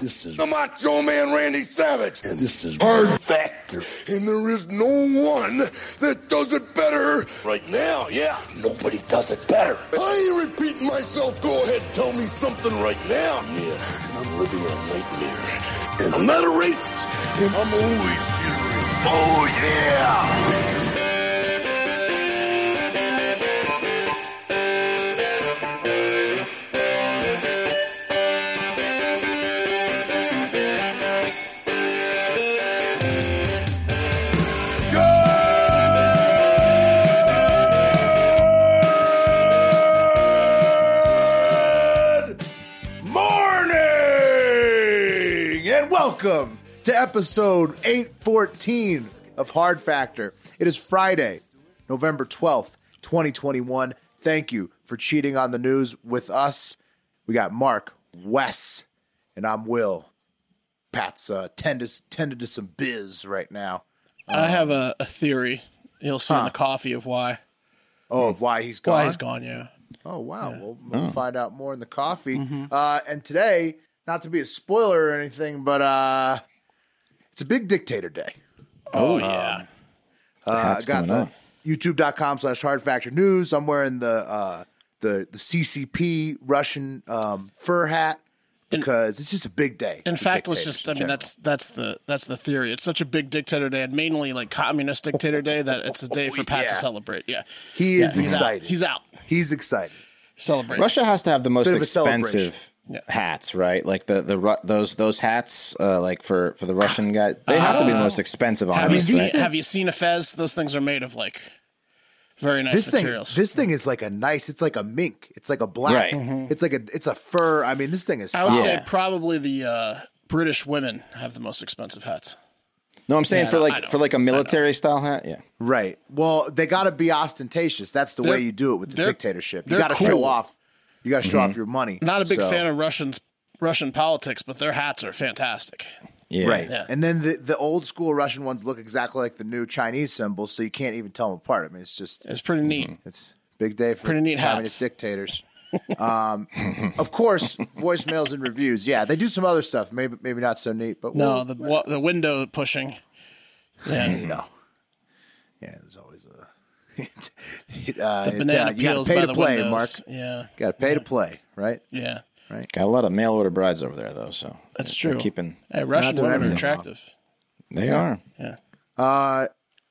This is the Macho Man Randy Savage. And this is Hard Factor. And there is no one that does it better. Right now, yeah, nobody does it better. I ain't repeating myself. Go ahead, tell me something right now. Yeah, and I'm living in a nightmare. And I'm not a racist. And I'm always cheering. Oh, yeah. Welcome to episode 814 of Hard Factor. It is Friday, November 12th, 2021. Thank you for cheating on the news with us. We got Mark, Wes, and I'm Will. Pat's tended to some biz right now. I have a theory. You'll see in the coffee of why. Oh, of why he's gone? Why he's gone, yeah. Oh, wow. Yeah. We'll find out more in the coffee. And today, not to be a spoiler or anything, but it's a big dictator day. Oh, yeah. I got the youtube.com/hardfactornews. I'm wearing the CCP Russian fur hat because it's just a big day. In fact, let's just, that's the theory. It's such a big dictator day, and mainly like communist dictator day, that it's a day for Pat to celebrate. Yeah. He is excited. He's out. He's excited. Celebrate. Russia has to have the most expensive hats, right? Like those hats, like for the Russian guy, they have to be the most expensive on them. Have you seen a fez? Those things are made of like very nice materials. This thing is like it's like a mink. It's like a black. Right. It's a fur. I mean, this thing is. I would say probably the British women have the most expensive hats. No, I'm saying for a military style hat. Yeah. Right. Well, they got to be ostentatious. That's the way you do it with the dictatorship. You got to show off. You got to show off your money. Not a big fan of Russian politics, but their hats are fantastic. Yeah. Right. Yeah. And then the old school Russian ones look exactly like the new Chinese symbols, so you can't even tell them apart. I mean, it's pretty neat. It's a big day for pretty neat communist dictators. Of course, voicemails and reviews. Yeah, they do some other stuff. Maybe not so neat, but the window pushing. Yeah. Yeah, there's always a. The banana peels you got to pay by to the play, windows. Mark. Yeah, got to pay to play, right? Yeah, right. Got a lot of mail order brides over there, though. So that's true. Hey, Russian women are attractive. They are. Yeah.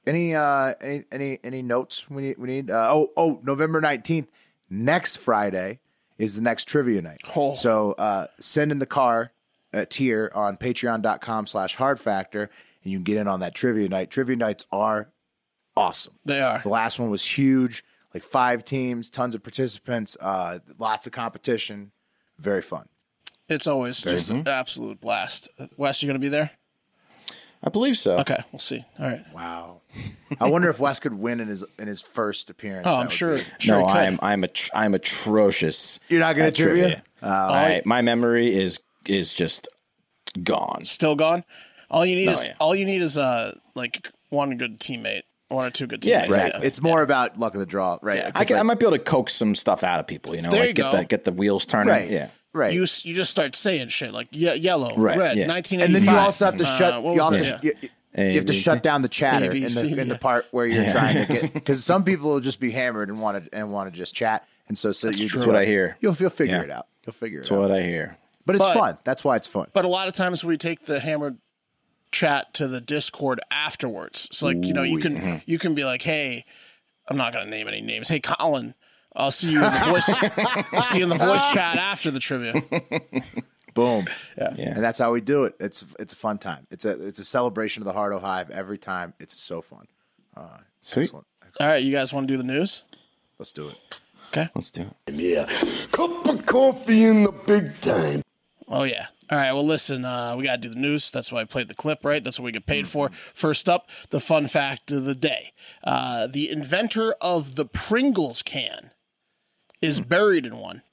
Any notes we need? November 19th, next Friday is the next trivia night. Oh. So send in the car tier on patreon.com/hardfactor, and you can get in on that trivia night. Trivia nights are awesome. They are. The last one was huge, like 5 teams, tons of participants, lots of competition. Very fun. It's always just an absolute blast. Wes, you going to be there? I believe so. Okay, we'll see. All right. Wow. I wonder if Wes could win in his first appearance. Oh, I'm sure. No, I'm atrocious. You're not good at trivia? My memory is just gone. Still gone? All you need is like one good teammate. 1 or 2 good teams. Yeah, right. Yeah. It's more about luck of the draw, right? Yeah, I might be able to coax some stuff out of people, get the wheels turning. Right. Yeah. Right. You just start saying shit like yellow, right, red, yeah. 1985. And then you also have to shut. You have to ABC? shut down the chatter ABC, in the part where you're trying to get, because some people will just be hammered and want to just chat, and so that's what I hear. You'll figure it out. You'll figure it out. That's what I hear. But it's fun. That's why it's fun. But a lot of times we take the hammered chat to the Discord afterwards. So like, you can be like, hey, I'm not going to name any names. Hey, Colin, I'll see you in the voice chat after the trivia. Boom. Yeah. And that's how we do it. It's a fun time. It's a celebration of the Hardo Hive every time. It's so fun. Sweet. Excellent. All right, you guys want to do the news? Let's do it. Okay. Let's do it. Yeah. Cup of coffee in the big time. Oh, yeah. All right, well, listen, we got to do the news. That's why I played the clip, right? That's what we get paid for. First up, the fun fact of the day. The inventor of the Pringles can is buried in one.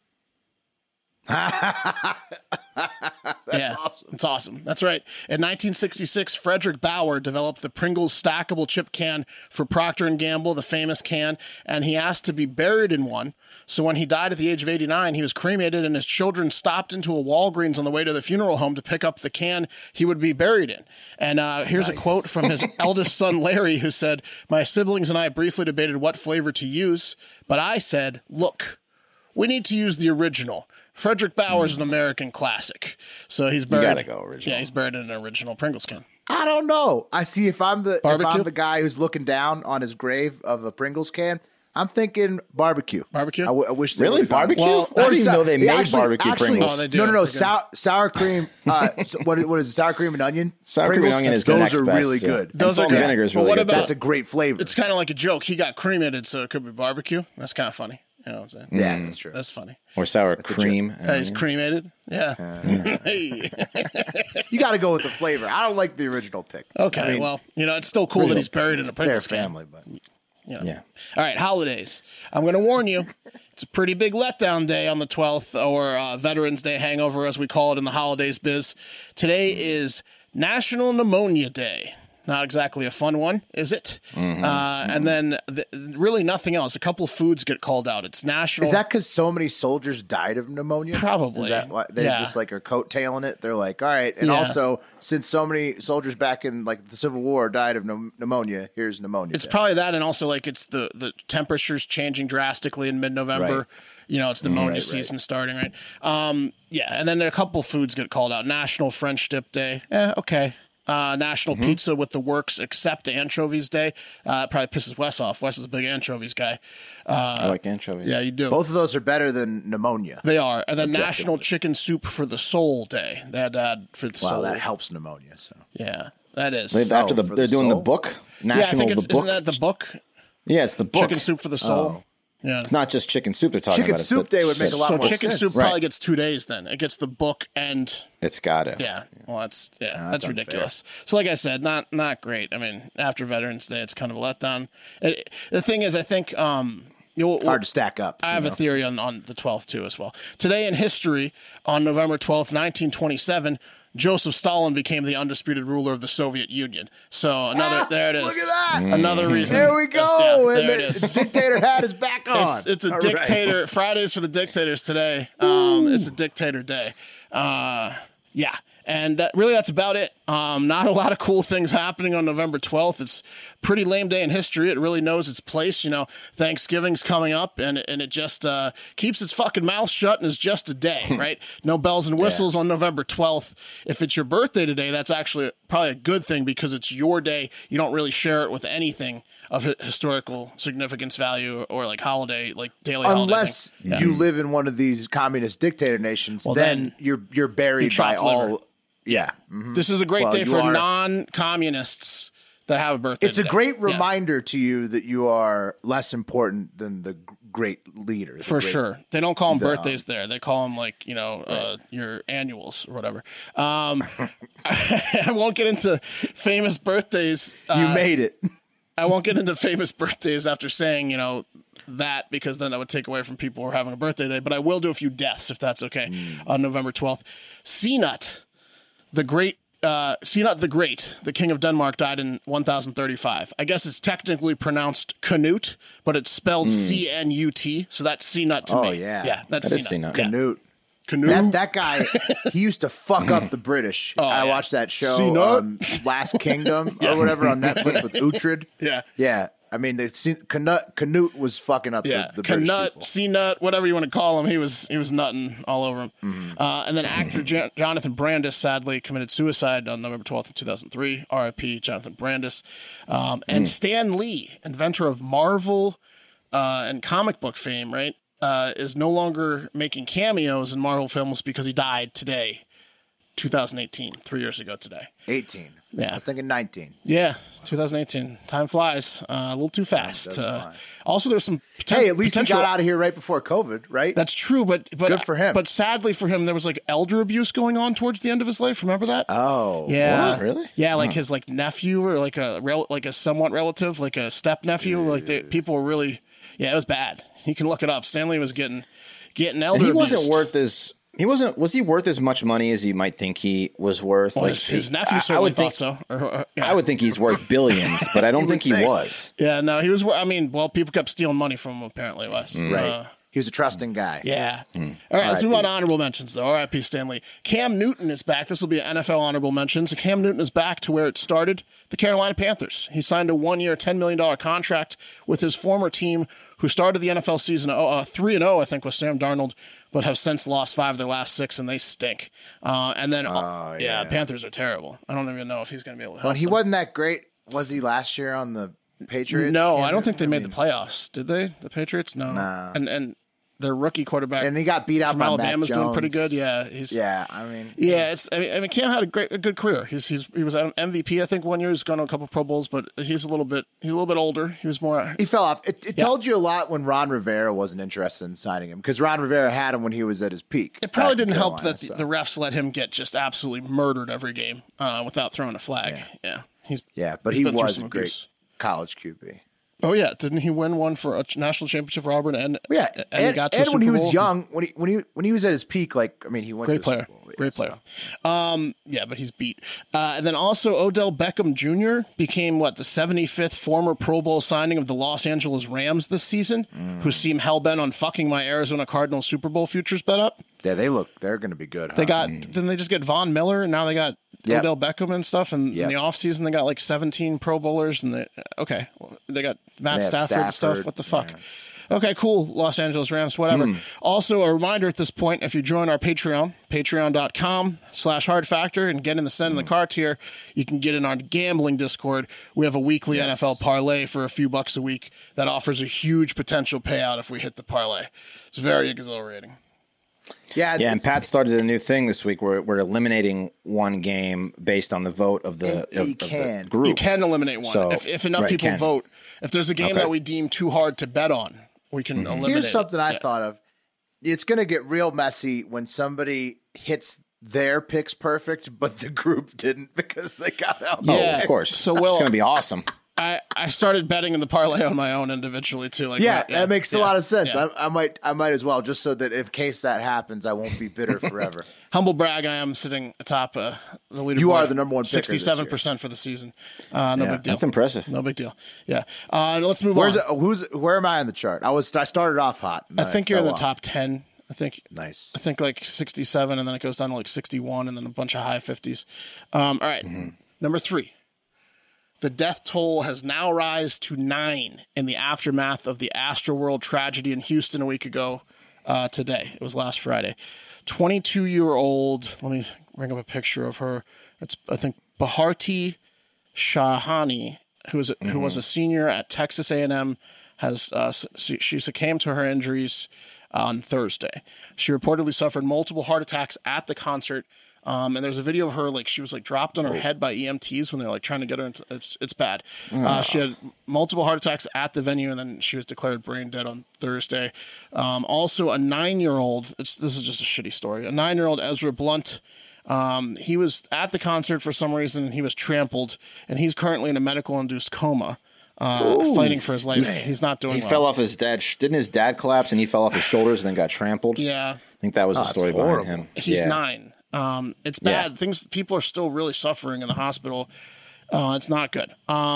That's awesome. It's awesome. That's right. In 1966, Frederick Bauer developed the Pringles stackable chip can for Procter & Gamble, the famous can, and he asked to be buried in one So when he died at the age of 89, he was cremated, and his children stopped into a Walgreens on the way to the funeral home to pick up the can he would be buried in. And here's a quote from his eldest son, Larry, who said, "My siblings and I briefly debated what flavor to use, but I said, look, we need to use the original. Frederick Bauer is an American classic." So he's buried. You gotta go original. Yeah, he's buried in an original Pringles can. I don't know. I see if I'm the guy who's looking down on his grave of a Pringles can, I'm thinking barbecue. Barbecue? I wish they Really? would've gone- Barbecue? Well, Or do you know they made barbecue Pringles? Oh, they do. No. They're good. Sour cream. What is it? Sour cream and onion? Sour cream and Pringles? onion is the those next are best, really yeah. good. Those salt are and good. vinegar is But really what good. about- That's a great flavor. It's kind of like a joke. He got cremated, so it could be barbecue. That's kind of funny. You know what I'm saying? Yeah, that's true. That's funny. Or sour cream. Hey, he's cremated. Yeah. Hey. You got to go with the flavor. I don't like the original pick. Okay. I mean, Well, it's still cool that he's buried in a their Pringles can. family, but Yeah. All right, holidays. I'm going to warn you. It's a pretty big letdown day on the 12th, or Veterans Day hangover, as we call it in the holidays biz. Today is National Pneumonia Day. Not exactly a fun one, is it? And then really nothing else. A couple of foods get called out. It's national. is that because so many soldiers died of pneumonia? Probably. Is that why they Yeah. just like are coattailing it? They're like, all right. And Yeah. also, since so many soldiers back in like the Civil War died of pneumonia, here's pneumonia. It's Day. probably that, and also like it's the temperatures changing drastically in mid-November. Right. It's pneumonia Right. season starting, right? And then a couple foods get called out. National French Dip Day. Okay. National Pizza with the Works except Anchovies Day. Probably pisses Wes off. Wes is a big anchovies guy. I like anchovies. Yeah, you do. Both of those are better than pneumonia. They are. And then National Chicken Soup for the Soul Day. They had to add for the Wow, soul. that helps pneumonia. So Yeah, that is. After for they're the doing the soul? book. Yeah, I National think the book. isn't that the book? Yeah, it's the book. Chicken Soup for the Soul. Yeah. It's not just chicken soup they're talking Chicken about. It's Soup the- Day would make a lot So more chicken sense. soup Right. probably gets 2 days then. It gets the book and It's got it. yeah. Well, that's that's ridiculous. So like I said, not great. I mean, after Veterans Day, it's kind of a letdown. The thing is, I think Hard to stack up. I have a theory on the 12th too as well. Today in history, on November 12th, 1927, Joseph Stalin became the undisputed ruler of the Soviet Union. So there it is. Look at that. Another reason. There we go. Yeah, and there it the is. dictator hat is back on. It's a All dictator. right. Fridays for the dictators today. It's a dictator day. Yeah. And that's about it. Not a lot of cool things happening on November 12th. It's a pretty lame day in history. It really knows its place. Thanksgiving's coming up, and it just keeps its fucking mouth shut and is just a day, right? No bells and whistles on November 12th. If it's your birthday today, that's actually probably a good thing because it's your day. You don't really share it with anything of historical significance, value, or like holiday, like daily holiday. Unless thing. you live in one of these communist dictator nations, Well, then you're buried by chopped liver. all. Yeah. Mhm. This is a great Well, day you for are- non-communists that have a birthday. It's a today. great Yeah, reminder to you that you are less important than the great leader. the for great- sure. They don't call them birthdays there. They call them like your annuals or whatever. I won't get into famous birthdays. You made it. I won't get into famous birthdays after saying that because then that would take away from people who are having a birthday day. But I will do a few deaths if that's okay on November 12th. Cnut, the great. Cnut the Great, the King of Denmark, died in 1035. I guess it's technically pronounced Canute, but it's spelled C-N-U-T, so that's Cnut to me. Oh, yeah. Yeah, that's That is Cnut. Cnut. Yeah. Canute. Canute. That guy, he used to fuck up the British. I yeah. watched that show, Cnut. Last Kingdom or whatever on Netflix with Uhtred. Yeah. Yeah. I mean, Canute was fucking up Yeah, the British Canut, people. C-Nut, whatever you want to call him, he was nutting all over him. And then actor Jonathan Brandis sadly committed suicide on November 12th of 2003. R.I.P. Jonathan Brandis. And Stan Lee, inventor of Marvel and comic book fame, right, is no longer making cameos in Marvel films because he died today, 2018, 3 years ago today. 18. Yeah. I was thinking 19. Yeah, 2018. Time flies a little too fast. does fly. Also, there's some Hey, at least he potential. got out of here right before COVID, right? That's true, but Good for him. But sadly for him, there was like elder abuse going on towards the end of his life. Remember that? Oh. yeah, what? Really? Yeah, like his like nephew or like a somewhat relative, like a step nephew. Like people were really, it was bad. You can look it up. Stanley was getting elder. And he abused. wasn't worth as was he worth as much money as you might think he was worth? Well, like his nephew I certainly would think thought so. Yeah. I would think he's worth billions, but I don't think he think. was. Yeah, no, he was. I mean, well, people kept stealing money from him. Apparently, Wes. Right. He was a trusting guy. Yeah. All right, let's move on to honorable mentions, though. R.I.P. Stanley. Cam Newton is back. This will be an NFL honorable mention. So Cam Newton is back to where it started, the Carolina Panthers. He signed a 1-year, $10 million contract with his former team, who started the NFL season 3-0, I think, with Sam Darnold, but have since lost 5 of their last 6, and they stink. And then, Panthers are terrible. I don't even know if he's going to be able to help He them. wasn't that great, was he, last year on the Patriots? No, I don't think they made the playoffs. Did they? The Patriots? No. Nah. And their rookie quarterback, and he got beat out from by Alabama's Mac Jones. doing pretty good. Yeah, Cam had a good career. He was an MVP, I think, 1 year. He's gone to a couple Pro Bowls, but he's a little bit older. He was more. He fell off. It told you a lot when Ron Rivera wasn't interested in signing him, because Ron Rivera had him when he was at his peak. It probably didn't help that the refs let him get just absolutely murdered every game without throwing a flag. But he was a great college QB. Oh yeah, didn't he win one for a national championship for Auburn? And he got to a Super when he was Bowl? young, when he was at his peak, he went great to the player, Super Bowl, great player. But he's beat. And then also Odell Beckham Jr. became the 75th former Pro Bowl signing of the Los Angeles Rams this season, who seem hell bent on fucking my Arizona Cardinals Super Bowl futures bet up. Yeah, they're going to be good. Huh? Didn't they just get Von Miller, and now they got Odell Beckham and stuff, and in the offseason they got 17 Pro Bowlers, and they got Matt Stafford and stuff. What the fuck? Yeah, okay, cool. Los Angeles Rams, whatever. Also, a reminder at this point, if you join our Patreon, patreon.com/hardfactor, and get in the Send in the Car tier, you can get in our gambling Discord. We have a weekly NFL parlay for a few bucks a week that offers a huge potential payout if we hit the parlay. It's very exhilarating. Yeah, and Pat started a new thing this week where we're eliminating one game based on the vote of the group. You can eliminate one. So, if enough people vote. If there's a game that we deem too hard to bet on, we can eliminate Here's something I thought of. It's going to get real messy when somebody hits their picks perfect, but the group didn't because they got out. Yeah, of course. So, it's going to be awesome. I started betting in the parlay on my own individually too. That makes a lot of sense. Yeah. I might as well, just so that in case that happens, I won't be bitter forever. Humble brag, I am sitting atop the leaderboard. You are the number one picker. 67% for the season. No big deal. That's impressive. No big deal. Yeah. Let's move on. Where am I on the chart? I started off hot. I think you're in the top 10. I think nice. I think 67, and then it goes down to 61, and then a bunch of high 50s. All right. Number 3. The death toll has now risen to 9 in the aftermath of the Astroworld tragedy in Houston a week ago today. It was last Friday. 22-year-old, let me bring up a picture of her. It's, I think, Bharti Shahani, who was a senior at Texas A&M, she succumbed to her injuries on Thursday. She reportedly suffered multiple heart attacks at the concert. And there's a video of her, she was dropped on her head by EMTs when they're trying to get her. It's bad. She had multiple heart attacks at the venue, and then she was declared brain dead on Thursday. Also, a 9-year-old. This is just a shitty story. A 9-year-old Ezra Blunt. He was at the concert for some reason, and he was trampled, and he's currently in a medical-induced coma. Fighting for his life. He's not doing well. He fell off his dad. Didn't his dad collapse and he fell off his shoulders and then got trampled? Yeah. I think that was the story behind him. He's 9. It's bad. People are still really suffering in the hospital. It's not good.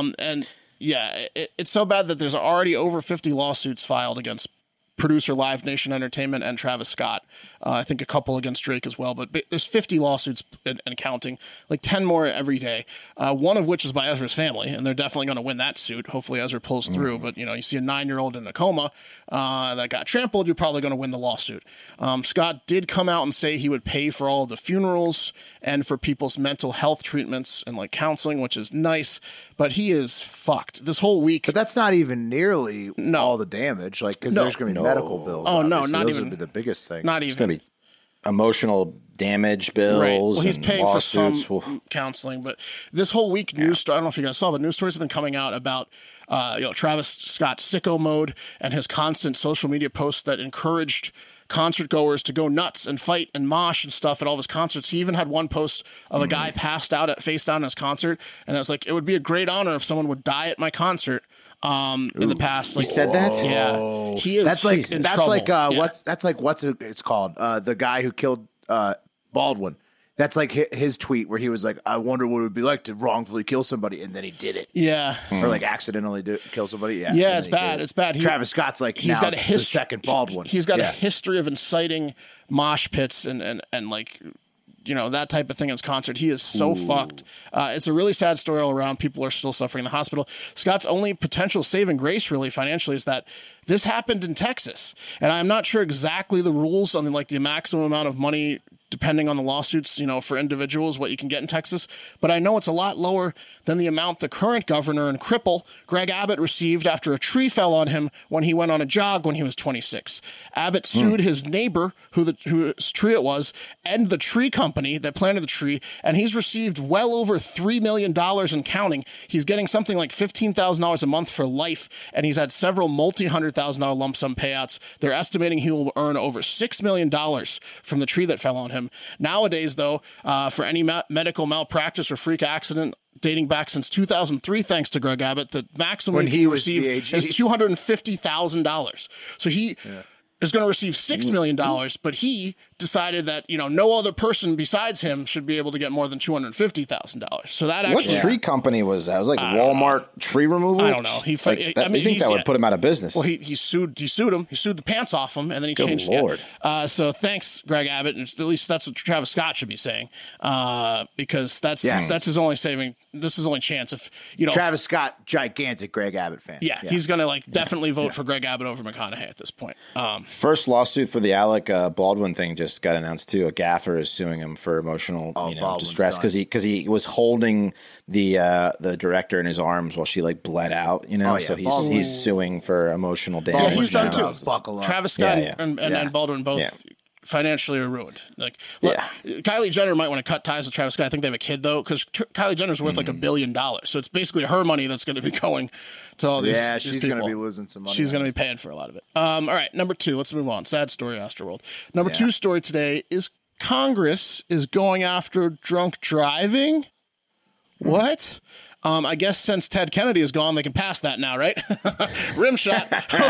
It's so bad that there's already over 50 lawsuits filed against producer Live Nation Entertainment and Travis Scott. I think a couple against Drake as well, but there's 50 lawsuits and counting, 10 more every day. One of which is by Ezra's family, and they're definitely going to win that suit. Hopefully Ezra pulls through, but you see a 9-year-old in a coma that got trampled, you're probably going to win the lawsuit. Scott did come out and say he would pay for all of the funerals and for people's mental health treatments and counseling, which is nice, but he is fucked this whole week. But that's not even nearly all the damage, because there's going to be medical bills. Oh, obviously. no, not Those even. would be the biggest thing. Not It's even. going to be emotional damage bills. Right. Well, he's and paying lawsuits. for some counseling, but this whole week, I don't know if you guys saw, but news stories have been coming out about Travis Scott's sicko mode and his constant social media posts that encouraged concert goers to go nuts and fight and mosh and stuff at all of his concerts. He even had one post of a guy passed out face down at his concert, and I was like, it would be a great honor if someone would die at my concert. In the past, he said that. Yeah, he is. That's what's what's it's called? The guy who killed Baldwin. That's like his tweet where he was like, I wonder what it would be like to wrongfully kill somebody. And then he did it. Yeah. Or like accidentally kill somebody. Yeah. Yeah, it's bad. It's bad. Travis Scott's like, he's got the second Baldwin. He's got a history of inciting mosh pits and like, you know, that type of thing in his concert. He is so fucked. It's a really sad story all around. People are still suffering in the hospital. Scott's only potential saving grace, really, financially, is that this happened in Texas. And I'm not sure exactly the rules on the maximum amount of money, depending on the lawsuits, you know, for individuals, what you can get in Texas. But I know it's a lot lower than the amount the current governor and cripple, Greg Abbott, received after a tree fell on him when he went on a jog when he was 26. Abbott sued his neighbor, whose tree it was, and the tree company that planted the tree, and he's received well over $3 million and counting. He's getting something like $15,000 a month for life, and he's had several multi-$100,000 lump sum payouts. They're estimating he will earn over $6 million from the tree that fell on him. Nowadays, though, for any medical malpractice or freak accident dating back since 2003, thanks to Greg Abbott, the maximum when he received is $250,000. So he is going to receive $6 million, but he decided that, you know, no other person besides him should be able to get more than $250,000. So that actually, what tree company was that? It was like Walmart tree removal. I don't know. I think that would put him out of business. Well, he sued him. He sued the pants off him, and then he changed. Lord. So thanks, Greg Abbott. And at least that's what Travis Scott should be saying, because that's his only saving. This is his only chance. If you know, Travis Scott, gigantic Greg Abbott fan. Yeah, he's gonna definitely vote for Greg Abbott over McConaughey at this point. First lawsuit for the Alec Baldwin thing just got announced too. A gaffer is suing him for emotional distress because he was holding the director in his arms while she bled out. You know, so he's suing for emotional damage. Yeah, he's done too. Travis Scott and Baldwin both. Yeah. Financially are ruined. Kylie Jenner might want to cut ties with Travis Scott. I think they have a kid though, because Kylie Jenner's worth like $1 billion. So it's basically her money that's going to be going to all these. Yeah, she's going to be losing some money. She's going to be paying for a lot of it. All right, number 2. Let's move on. Sad story, Astroworld. Number 2 story today is Congress is going after drunk driving. What? I guess since Ted Kennedy is gone, they can pass that now, right? Rim shot.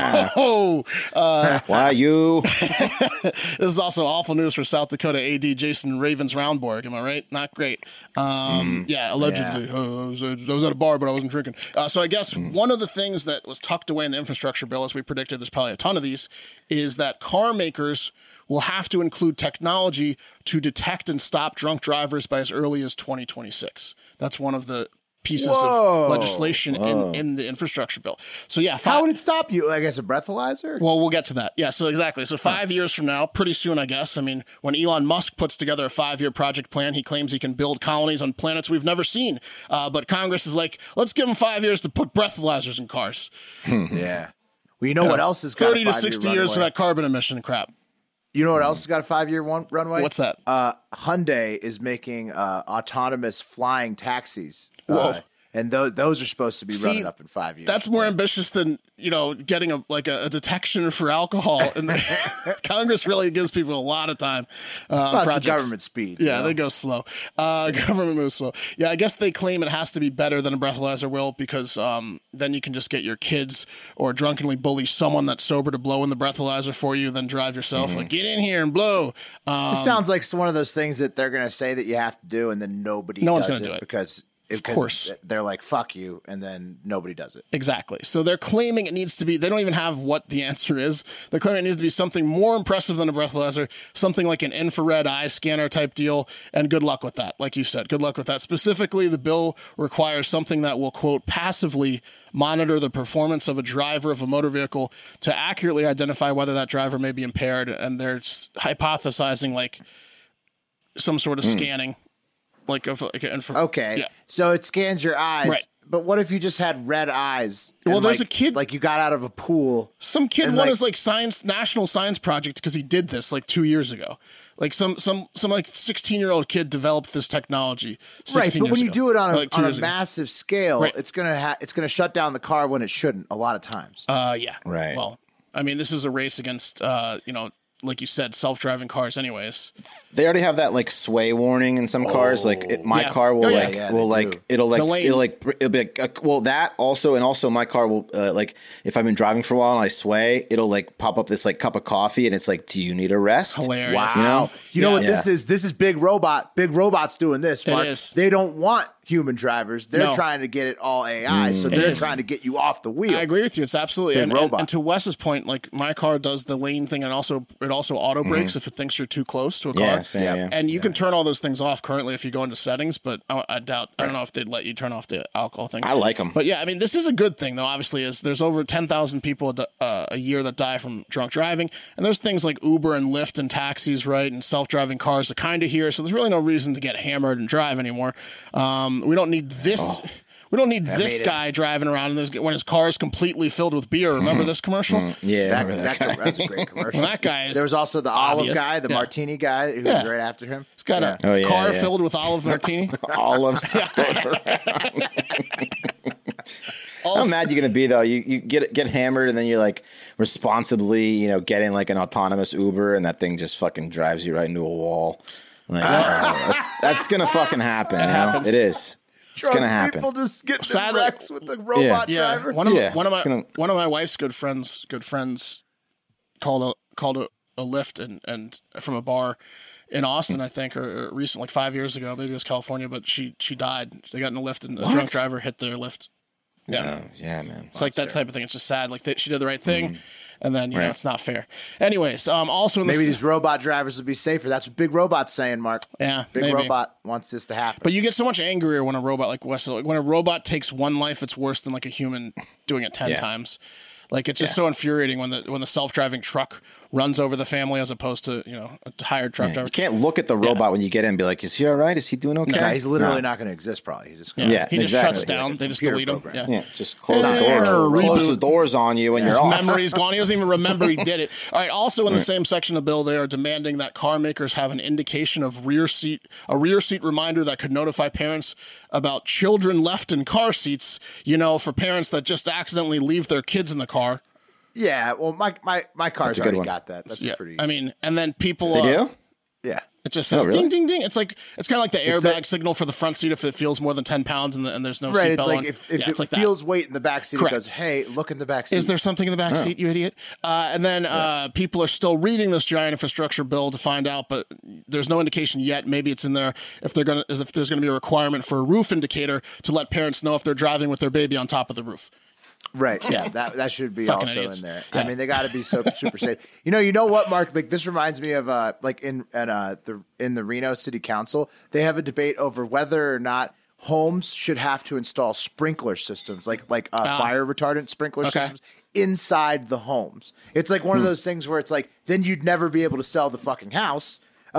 Why you? This is also awful news for South Dakota AD Jason Ravens Roundborg. Am I right? Not great. Yeah, allegedly. I was at a bar, but I wasn't drinking. So I guess one of the things that was tucked away in the infrastructure bill, as we predicted, there's probably a ton of these, is that car makers will have to include technology to detect and stop drunk drivers by as early as 2026. That's one of the pieces of legislation in the infrastructure bill. So yeah, how would it stop you? I guess a breathalyzer? Well, we'll get to that. Yeah, so exactly. So 5 years from now, pretty soon, I guess. I mean, when Elon Musk puts together a 5-year project plan, he claims he can build colonies on planets we've never seen. But Congress is like, let's give him 5 years to put breathalyzers in cars. Yeah. Well, you know what else has got 30 to 60 years for that carbon emission crap. You know what else has got a 5-year runway? What's that? Hyundai is making autonomous flying taxis. Whoa. And those are supposed to be running up in 5 years. That's more ambitious than, getting a detection for alcohol. And Congress really gives people a lot of time. It's government speed. Yeah, they go slow. Government moves slow. Yeah, I guess they claim it has to be better than a breathalyzer will because then you can just get your kids or drunkenly bully someone that's sober to blow in the breathalyzer for you, then drive yourself. Like, get in here and blow. This sounds like one of those things that they're going to say that you have to do, and then no one's going to do it because Of course. They're like, fuck you, and then nobody does it. Exactly. So they're claiming it needs to be, they don't even have what the answer is. They're claiming it needs to be something more impressive than a breathalyzer, something like an infrared eye scanner type deal, and good luck with that. Like you said, good luck with that. Specifically, the bill requires something that will, quote, passively monitor the performance of a driver of a motor vehicle to accurately identify whether that driver may be impaired, and they're hypothesizing like some sort of scanning. Okay, yeah. So it scans your eyes, right. But what if you just had red eyes? Well, there's a kid, like you got out of a pool. Some kid won his national science project because he did this like 2 years ago. Like some like 16-year-old kid developed this technology. Right, but when you do it on a massive scale, right. it's gonna shut down the car when it shouldn't a lot of times. Yeah, right. Well, I mean, this is a race against like you said, self-driving cars anyways. They already have that like sway warning in some cars. Like my car will it'll be like, well, that also, and also my car will like, if I've been driving for a while and I sway, it'll like pop up this like cup of coffee and it's like, do you need a rest? Hilarious. Wow. You know? You know what this is? This is Big Robot. Big Robot's doing this, Mark. It is. They don't want human drivers. They're trying to get it all AI, so they're trying to get you off the wheel. I agree with you. It's absolutely and to Wes's point, like my car does the lane thing, and it also auto brakes if it thinks you're too close to a car. And you can turn all those things off currently if you go into settings, but I doubt. I don't know if they'd let you turn off the alcohol thing. I like them, but yeah, I mean, this is a good thing though. Obviously, is there's over 10,000 people a year that die from drunk driving, and there's things like Uber and Lyft and taxis, right, and self-driving cars are kind of here. So there's really no reason to get hammered and drive anymore. We don't need this. We don't need this guy driving around when his car is completely filled with beer. Remember this commercial? Yeah, that's a great commercial. Well, that guy is. There was also the olive guy, the martini guy, who was right after him. He's got a car filled with olive martini. Olives floating around. How mad you gonna be though? You get hammered and then you're like responsibly, getting like an autonomous Uber and that thing just fucking drives you right into a wall. Like, that's gonna fucking happen. It is. It's gonna happen. People just get in wrecks with the robot driver. One of my wife's good friends called a Lyft and from a bar in Austin, I think, or recent, like 5 years ago, maybe it was California, but she died. They got in a Lyft and a drunk driver hit their Lyft. Yeah, man. It's like that type of thing. It's just sad. Like she did the right thing. And then, it's not fair. Anyways, also in maybe these robot drivers would be safer. That's what Big Robot's saying, Mark. Yeah, Big Robot wants this to happen. But you get so much angrier when a robot like Wesley, when a robot takes one life, it's worse than like a human doing it 10 times. Like it's just so infuriating when the self-driving truck runs over the family as opposed to a hired truck driver. You can't look at the robot when you get in and be like, is he all right? Is he doing okay? No, he's literally not going to exist. Probably he's just he just shuts down. They just delete him. Just close the doors. Close the doors on you when you're off. His memory's gone. He doesn't even remember he did it. All right. Also, in the same section of the bill, they are demanding that car makers have an indication of a rear seat reminder that could notify parents about children left in car seats. For parents that just accidentally leave their kids in the car. Yeah, well, my car's already got that. That's pretty. I mean, and then people. They do? Yeah. It just says ding, ding, ding. It's kind of like the airbag signal for the front seat if it feels more than 10 pounds and there's no seatbelt. Right. It's like if it feels weight in the back seat, it goes, hey, look in the back seat. Is there something in the back seat, you idiot? And then people are still reading this giant infrastructure bill to find out, but there's no indication yet. Maybe it's in there if there's going to be a requirement for a roof indicator to let parents know if they're driving with their baby on top of the roof. Right. Yeah. That should be Fucking also idiots. in there. Yeah. I mean, they got to be super safe. You know what, Mark? Like this reminds me of in the Reno City Council, they have a debate over whether or not homes should have to install sprinkler systems, like fire retardant sprinkler systems inside the homes. It's like one of those things where it's like then you'd never be able to sell the fucking house.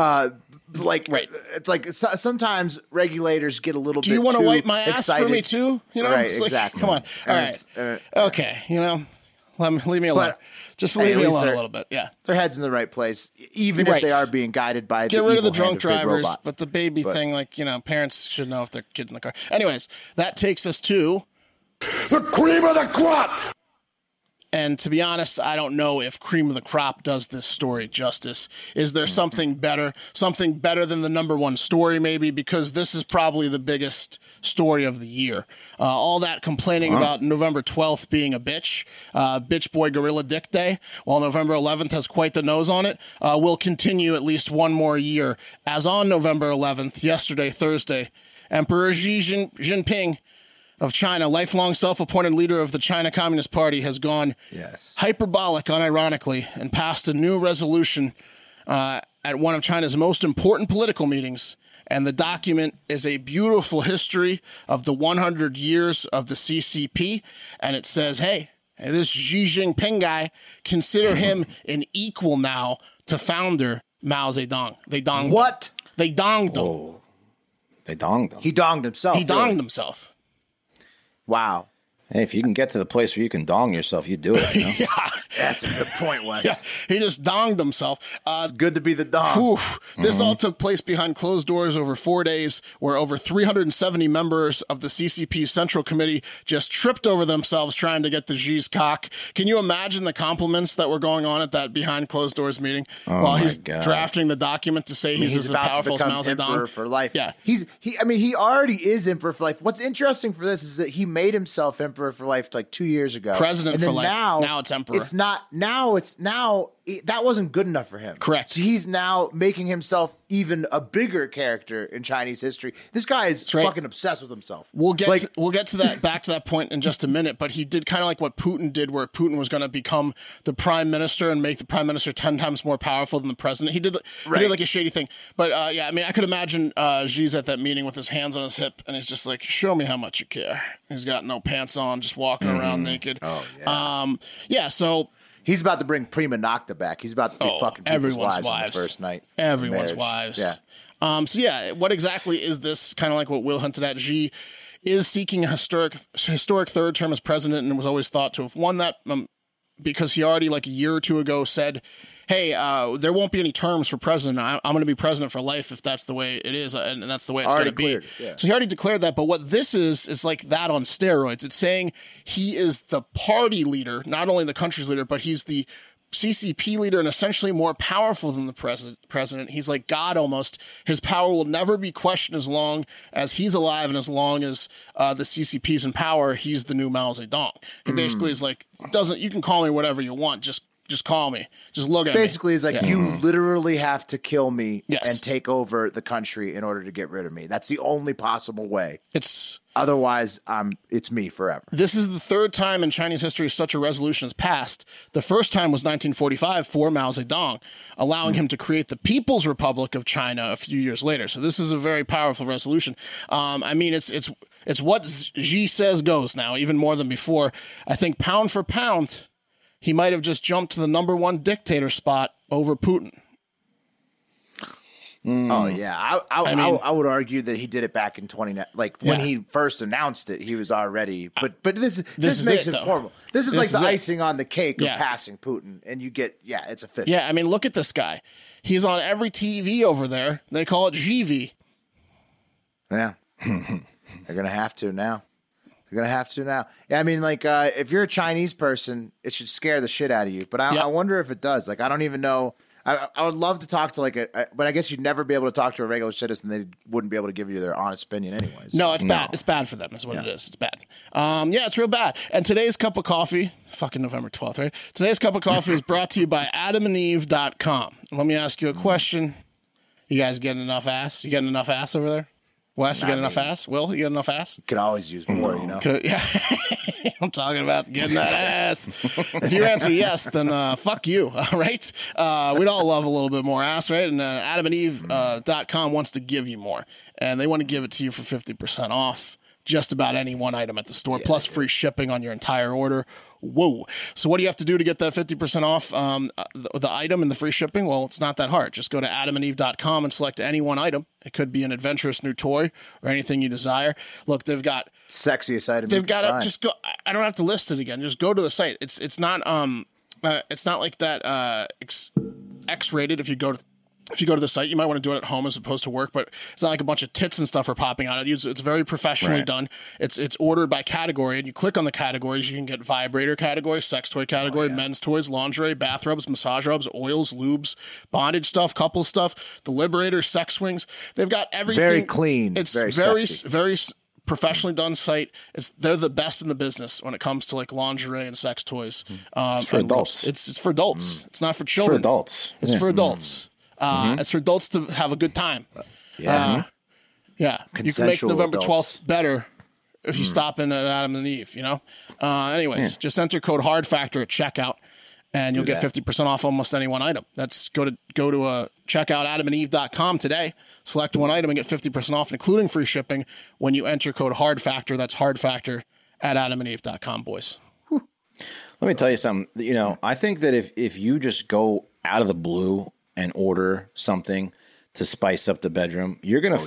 It's like sometimes regulators get a little bit. Do you want to wipe my ass for me too? Right, it's like, exactly. Come on, all right, okay. Leave me alone. Just leave me alone a little bit. Yeah, their head's in the right place, even if they are being guided by. Get rid of the drunk drivers, but the baby thing, parents should know if their kids in the car. Anyways, that takes us to the cream of the crop. And to be honest, I don't know if Cream of the Crop does this story justice. Is there something better than the number one story maybe? Because this is probably the biggest story of the year. All that complaining about November 12th being a bitch boy Gorilla Dick Day, while November 11th has quite the nose on it, will continue at least one more year. As on November 11th, yesterday, Thursday, Emperor Xi Jinping of China, lifelong self-appointed leader of the China Communist Party, has gone hyperbolic, unironically, and passed a new resolution at one of China's most important political meetings. And the document is a beautiful history of the 100 years of the CCP. And it says, hey, this Xi Jinping guy, consider him an equal now to founder Mao Zedong. They donged what? Him. They donged him. Oh. They donged him. He donged himself. He donged himself. Wow. Hey, if you can get to the place where you can dong yourself, you do it. Yeah. That's a good point, Wes. Yeah. He just donged himself. It's good to be the dong. This all took place behind closed doors over 4 days, where over 370 members of the CCP Central Committee just tripped over themselves trying to get the Xi's cock. Can you imagine the compliments that were going on at that behind closed doors meeting while he's drafting the document to say he's as powerful as Mao Zedong? Emperor for life. Yeah. He already is emperor for life. What's interesting for this is that he made himself emperor for life like 2 years ago. President for life. Now it's emperor. It's not now. It's now that wasn't good enough for him. Correct. So he's now making himself even a bigger character in Chinese history. This guy is fucking obsessed with himself. We'll get to that back to that point in just a minute, but he did kind of like what Putin did, where Putin was going to become the prime minister and make the prime minister 10 times more powerful than the president. He did like a shady thing. But I mean, I could imagine Xi's at that meeting with his hands on his hip, and he's just like, show me how much you care. He's got no pants on, just walking around naked. Oh, yeah. So he's about to bring Prima Nocta back. He's about to be fucking people's wives on the first night. Everyone's wives. Yeah. What exactly is this? Kind of like what Will hinted at. Xi is seeking a historic third term as president, and was always thought to have won that because he already like a year or two ago said, hey, there won't be any terms for president. I'm going to be president for life if that's the way it is, and that's the way it's going to be. Yeah. So he already declared that. But what this is like that on steroids. It's saying he is the party leader, not only the country's leader, but he's the CCP leader and essentially more powerful than the president. He's like God almost. His power will never be questioned as long as he's alive and as long as the CCP's in power. He's the new Mao Zedong. He basically is like, you can call me whatever you want. Just call me. Just look at me. Basically, it's like you literally have to kill me and take over the country in order to get rid of me. That's the only possible way. Otherwise, it's me forever. This is the third time in Chinese history such a resolution has passed. The first time was 1945 for Mao Zedong, allowing him to create the People's Republic of China a few years later. So this is a very powerful resolution. I mean, it's what Xi says goes now, even more than before. I think pound for pound, he might have just jumped to the number one dictator spot over Putin. Oh yeah, I would argue that he did it back in 20. Like when he first announced it, he was already. But this makes it formal. This is like the icing on the cake of passing Putin, and you get it's official. Yeah, I mean, look at this guy. He's on every TV over there. They call it GV. Yeah, they're gonna have to now. Yeah, I mean, like if you're a Chinese person, it should scare the shit out of you. But I wonder if it does. Like, I don't even know. I would love to talk to but I guess you'd never be able to talk to a regular citizen. They wouldn't be able to give you their honest opinion anyways. No, it's bad. It's bad for them. That's what it is. It's bad. It's real bad. And today's cup of coffee, fucking November 12th, right? Today's cup of coffee is brought to you by adamandeve.com. Let me ask you a question. You guys getting enough ass? You getting enough ass over there? Wes, you got enough ass? Will, you got enough ass? Could always use more, you know? Yeah. I'm talking about getting that ass. If you answer yes, then fuck you, all right? We'd all love a little bit more ass, right? And adamandeve.com wants to give you more. And they want to give it to you for 50% off just about any one item at the store, plus free shipping on your entire order. Whoa. So what do you have to do to get that 50% off the item and the free shipping? Well, it's not that hard. Just go to adamandeve.com and select any one item. It could be an adventurous new toy or anything you desire. Look, they've got sexiest item. They've got it. Just go. I don't have to list it again. Just go to the site. It's not like that X-rated. If you go to the site, you might want to do it at home as opposed to work, but it's not like a bunch of tits and stuff are popping out at you. It's very professionally done. It's ordered by category, and you click on the categories. You can get vibrator category, sex toy category, men's toys, lingerie, bath rubs, massage rubs, oils, lubes, bondage stuff, couple stuff, the Liberator, sex swings. They've got everything. Very clean. It's very professionally done site. They're the best in the business when it comes to like lingerie and sex toys. It's for adults. It's for adults. It's not for children. It's for adults. It's for adults. It's for adults to have a good time. You can make November 12th better if you stop in at Adam and Eve, you know? Just enter code HARDFACTOR at checkout and you'll get 50% off almost any one item. That's go to checkout adamandeve.com today, select one item and get 50% off, including free shipping when you enter code HARDFACTOR. That's HARDFACTOR at adamandeve.com, boys. Whew. Let me tell you something. You know, I think that if you just go out of the blue and order something to spice up the bedroom, you're going to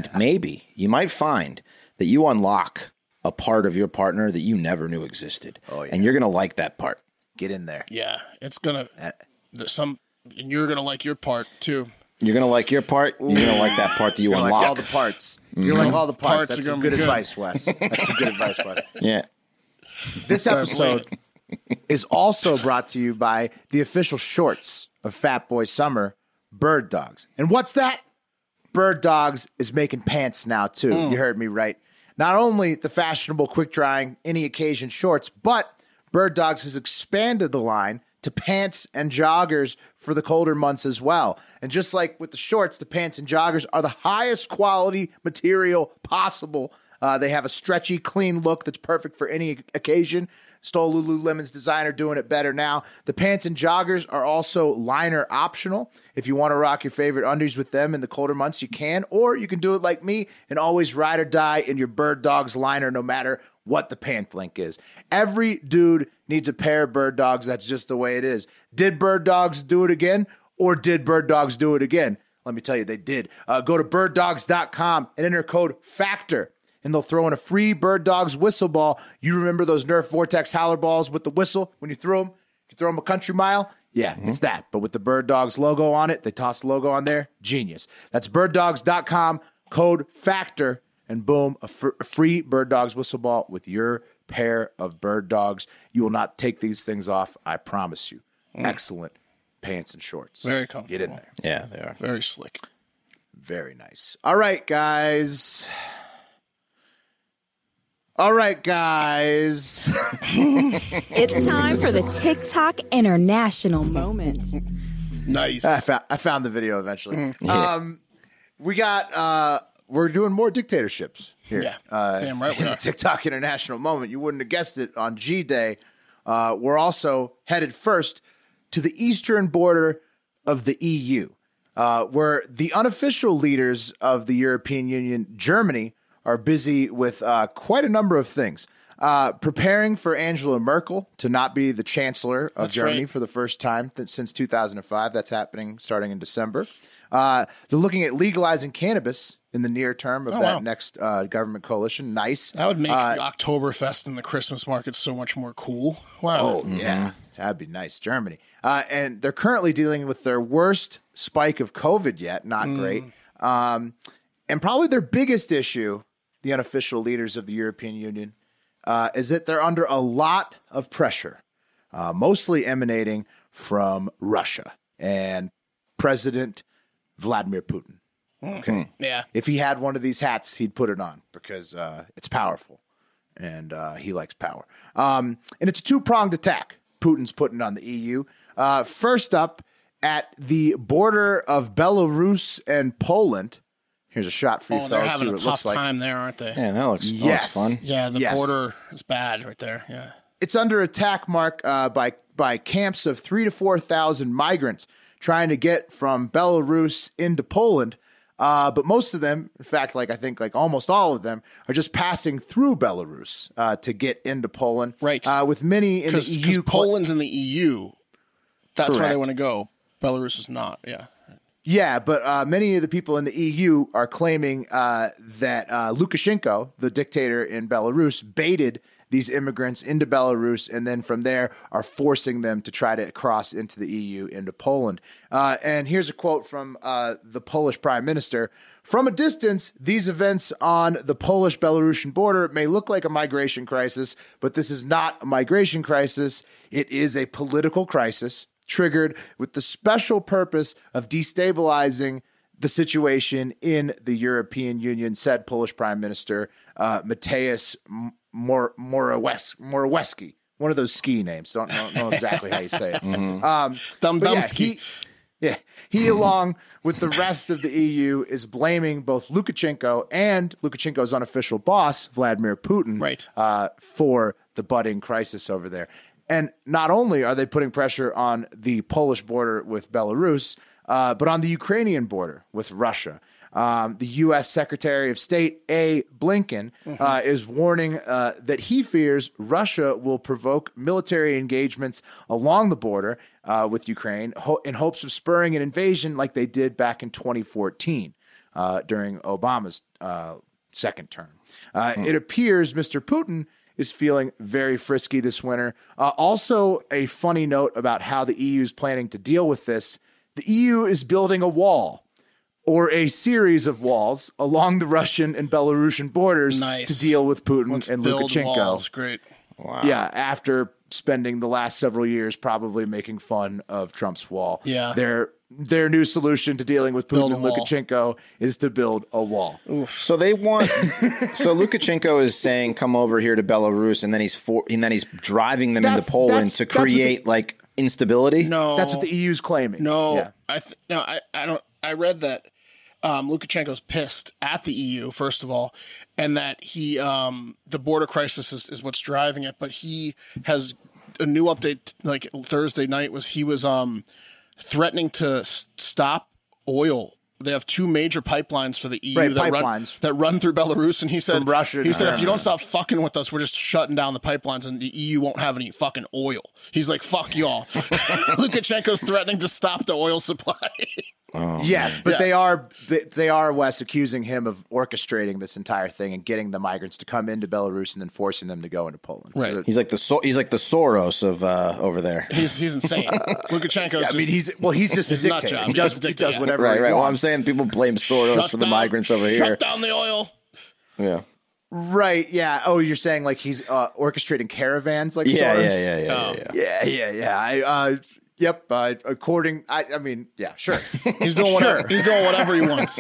you might find that you unlock a part of your partner that you never knew existed. And you're going to like that part. Get in there. Yeah, it's going to, and you're going to like your part too. You're going to like your part. You're going to like that part that you unlock. Like all the parts. You're like all the parts. That's some good advice, Wes. That's some good advice, Wes. Yeah. This episode is also brought to you by the official shorts of Fat Boy Summer, Bird Dogs. And what's that? Bird Dogs is making pants now, too. You heard me right. Not only the fashionable, quick-drying, any occasion shorts, but Bird Dogs has expanded the line to pants and joggers for the colder months as well. And just like with the shorts, the pants and joggers are the highest quality material possible. They have a stretchy, clean look that's perfect for any occasion. Stole Lululemon's designer, doing it better now. The pants and joggers are also liner optional. If you want to rock your favorite undies with them in the colder months, you can. Or you can do it like me and always ride or die in your Bird Dogs liner no matter what the pant length is. Every dude needs a pair of Bird Dogs. That's just the way it is. Did Bird Dogs do it again? Or did Bird Dogs do it again? Let me tell you, they did. Go to birddogs.com and enter code FACTOR. And they'll throw in a free Bird Dogs whistle ball. You remember those Nerf Vortex Howler balls with the whistle when you throw them? You throw them a country mile? Yeah, it's that. But with the Bird Dogs logo on it, they toss the logo on there. Genius. That's birddogs.com, code FACTOR, and boom, a free Bird Dogs whistle ball with your pair of Bird Dogs. You will not take these things off, I promise you. Excellent pants and shorts. Very comfortable. Get in there. Yeah, they are. Very slick. Very nice. All right, guys. It's time for the TikTok International Moment. Nice. I found the video eventually. We're doing more dictatorships here. Yeah. Damn right we in are. the TikTok International Moment. You wouldn't have guessed it on G-Day. We're also headed first to the eastern border of the EU, where the unofficial leaders of the European Union, Germany, are busy with quite a number of things. Preparing for Angela Merkel to not be the chancellor of Germany for the first time since 2005. That's happening starting in December. They're looking at legalizing cannabis in the near term of next government coalition. Nice. That would make Oktoberfest and the Christmas market so much more cool. Wow. Oh, yeah. That'd be nice. Germany. And they're currently dealing with their worst spike of COVID yet. Not great. And probably their biggest issue, the unofficial leaders of the European Union, is that they're under a lot of pressure, mostly emanating from Russia and President Vladimir Putin. Okay. Yeah. If he had one of these hats, he'd put it on because it's powerful and he likes power. And it's a two-pronged attack Putin's putting on the EU. First up, at the border of Belarus and Poland. Here's a shot for you fellas. They're having see a what it tough looks like. time there, aren't they? Yeah, that looks fun. Yeah, the border is bad right there. Yeah. It's under attack, Mark, by camps of 3,000 to 4,000 migrants trying to get from Belarus into Poland. But most of them, in fact, I think almost all of them, are just passing through Belarus to get into Poland. Right. With many in the EU. Poland's in the EU. That's Correct. where they want to go. Belarus is not. Yeah. Yeah, but many of the people in the EU are claiming that Lukashenko, the dictator in Belarus, baited these immigrants into Belarus and then from there are forcing them to try to cross into the EU, into Poland. And here's a quote from the Polish prime minister. From a distance, these events on the Polish-Belarusian border may look like a migration crisis, but this is not a migration crisis. It is a political crisis triggered with the special purpose of destabilizing the situation in the European Union, said Polish Prime Minister Mateusz Morawiecki. One of those ski names. Don't know exactly how you say it. He, along with the rest of the EU, is blaming both Lukashenko and Lukashenko's unofficial boss, Vladimir Putin, for the budding crisis over there. And not only are they putting pressure on the Polish border with Belarus, but on the Ukrainian border with Russia. The U.S. Secretary of State, A. Blinken, is warning that he fears Russia will provoke military engagements along the border with Ukraine in hopes of spurring an invasion like they did back in 2014 during Obama's second term. It appears Mr. Putin is feeling very frisky this winter. Also, a funny note about how the EU is planning to deal with this. The EU is building a wall or a series of walls along the Russian and Belarusian borders to deal with Putin and Lukashenko. Walls. Great. Wow. Yeah, after spending the last several years probably making fun of Trump's wall. Yeah. Their new solution to dealing with Putin and Lukashenko is to build a wall. Oof. So they want. So Lukashenko is saying, "Come over here to Belarus," and then he's driving them into Poland to create instability? No, That's what the EU's claiming. No, Yeah. I don't. I read that Lukashenko's pissed at the EU first of all, and that he the border crisis is what's driving it. But he has a new update. Like Thursday night he was threatening to stop oil. They have two major pipelines for the EU that run through Belarus, and he said, From Russia, he said, if you don't stop fucking with us, we're just shutting down the pipelines, and the EU won't have any fucking oil. He's like, fuck y'all. Lukashenko's threatening to stop the oil supply. Yes, but they are, Wes, accusing him of orchestrating this entire thing and getting the migrants to come into Belarus and then forcing them to go into Poland. Right. So He's like the Soros of over there. He's insane. Lukashenko's he's just a nut dictator. job. He does whatever. Right, he right. Well, wants. I'm saying people blame Soros for the migrants over here. Shut down the oil. Yeah. Right. Yeah. Oh, you're saying like he's orchestrating caravans like Yeah, Soros? Yeah. Yep. According, I mean, yeah, sure. He's doing whatever. He's doing whatever he wants.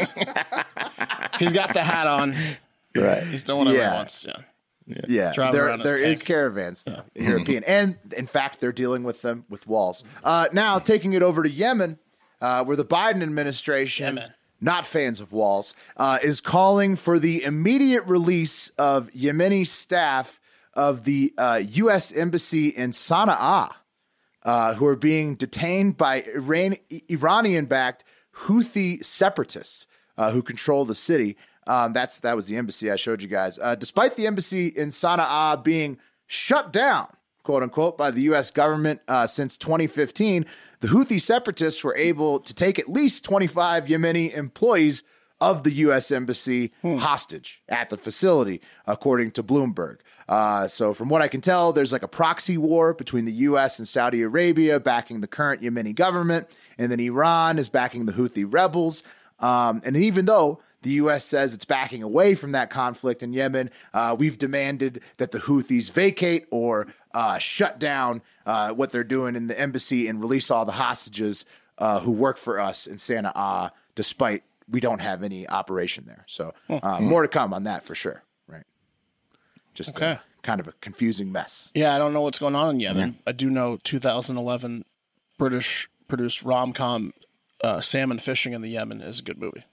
He's got the hat on. Right. He's doing whatever he wants. Yeah, Driving around his there is tank. caravans, European, and in fact, they're dealing with them with walls. Now, taking it over to Yemen, where the Biden administration, not fans of walls, is calling for the immediate release of Yemeni staff of the U.S. Embassy in Sana'a, who are being detained by Iranian-backed Houthi separatists who control the city. That was the embassy I showed you guys. Despite the embassy in Sana'a being shut down, quote unquote, by the U.S. government since 2015, the Houthi separatists were able to take at least 25 Yemeni employees of the U.S. embassy hostage at the facility, according to Bloomberg. So from what I can tell, there's like a proxy war between the U.S. and Saudi Arabia backing the current Yemeni government, and then Iran is backing the Houthi rebels. And even though the U.S. says it's backing away from that conflict in Yemen, we've demanded that the Houthis vacate or shut down what they're doing in the embassy and release all the hostages who work for us in Sana'a, despite we don't have any operation there. So more to come on that for sure. Right. Just kind of a confusing mess. Yeah, I don't know what's going on in Yemen. I do know 2011 British produced rom-com Salmon Fishing in the Yemen is a good movie.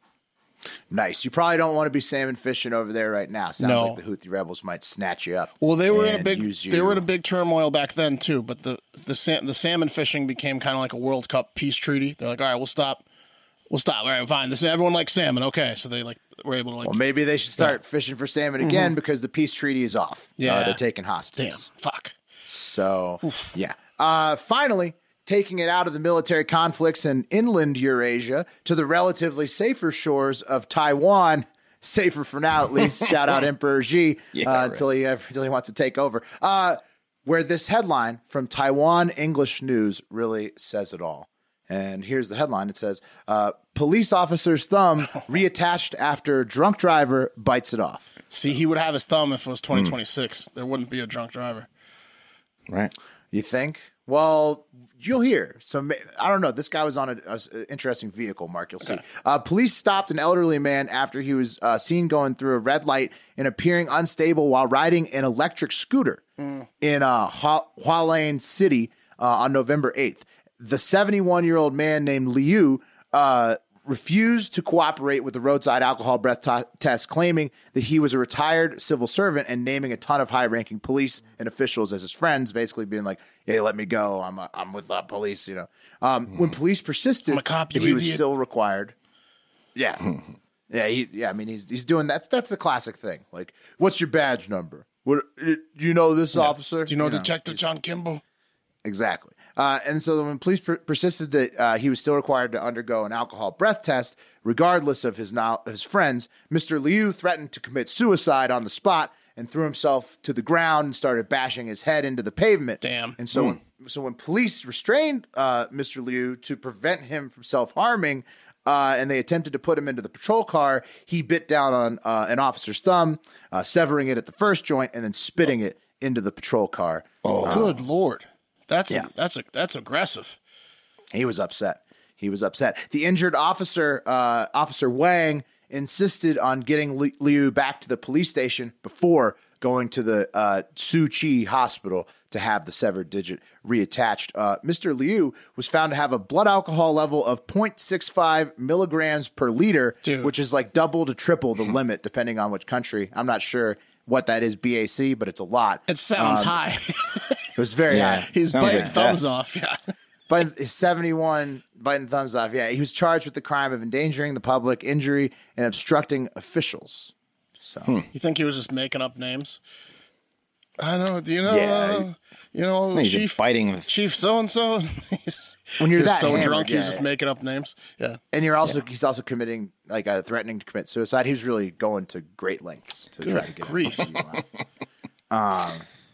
Nice. You probably don't want to be salmon fishing over there right now. Sounds like the Houthi rebels might snatch you up. Well, they were in a big turmoil back then too. But the salmon fishing became kind of like a World Cup peace treaty. They're like, all right, we'll stop. All right, fine. Everyone likes salmon. Okay, so they were able to Well, maybe they should start fishing for salmon again because the peace treaty is off. Yeah, they're taking hostages. Damn, fuck. So yeah. Finally, taking it out of the military conflicts in inland Eurasia to the relatively safer shores of Taiwan. Safer for now, at least. Shout out Emperor Xi until he wants to take over. Where this headline from Taiwan English News really says it all. And here's the headline. It says, police officer's thumb reattached after drunk driver bites it off. See, he would have his thumb if it was 2026. There wouldn't be a drunk driver. Right. You think? Well, you'll hear. So I don't know. This guy was on an interesting vehicle, Mark. You'll see. Police stopped an elderly man after he was seen going through a red light and appearing unstable while riding an electric scooter in Hualien City on November 8th. The 71-year-old man named Liu refused to cooperate with the roadside alcohol breath test, claiming that he was a retired civil servant and naming a ton of high-ranking police and officials as his friends, basically being like, "Hey, let me go. I'm with police." You know, when police persisted, I'm a cop, that he was still required. Yeah, I mean, he's doing that. That's the classic thing. Like, what's your badge number? What you know this officer? Do you know Detective John Kimball? Exactly. And so when police persisted that he was still required to undergo an alcohol breath test, regardless of his friends, Mr. Liu threatened to commit suicide on the spot and threw himself to the ground and started bashing his head into the pavement. Damn. And so when police restrained Mr. Liu to prevent him from self-harming, and they attempted to put him into the patrol car, he bit down on an officer's thumb, severing it at the first joint and then spitting it into the patrol car. Oh, good Lord. That's aggressive. He was upset. The injured officer, Officer Wang, insisted on getting Liu back to the police station before going to the Tzu Chi Hospital to have the severed digit reattached. Mr. Liu was found to have a blood alcohol level of 0.65 milligrams per liter, which is like double to triple the limit, depending on which country. I'm not sure what that is BAC, but it's a lot. It sounds high. It was very high. He's biting thumbs off. Yeah. But he's 71, biting thumbs off. Yeah, he was charged with the crime of endangering the public, injury, and obstructing officials. So you think he was just making up names? I know. Do you know? Chief fighting with Chief so and so. When you're that so hammered, drunk, he's just making up names. Yeah, and he's also committing threatening to commit suicide. He was really going to great lengths to try to get grief. Yeah,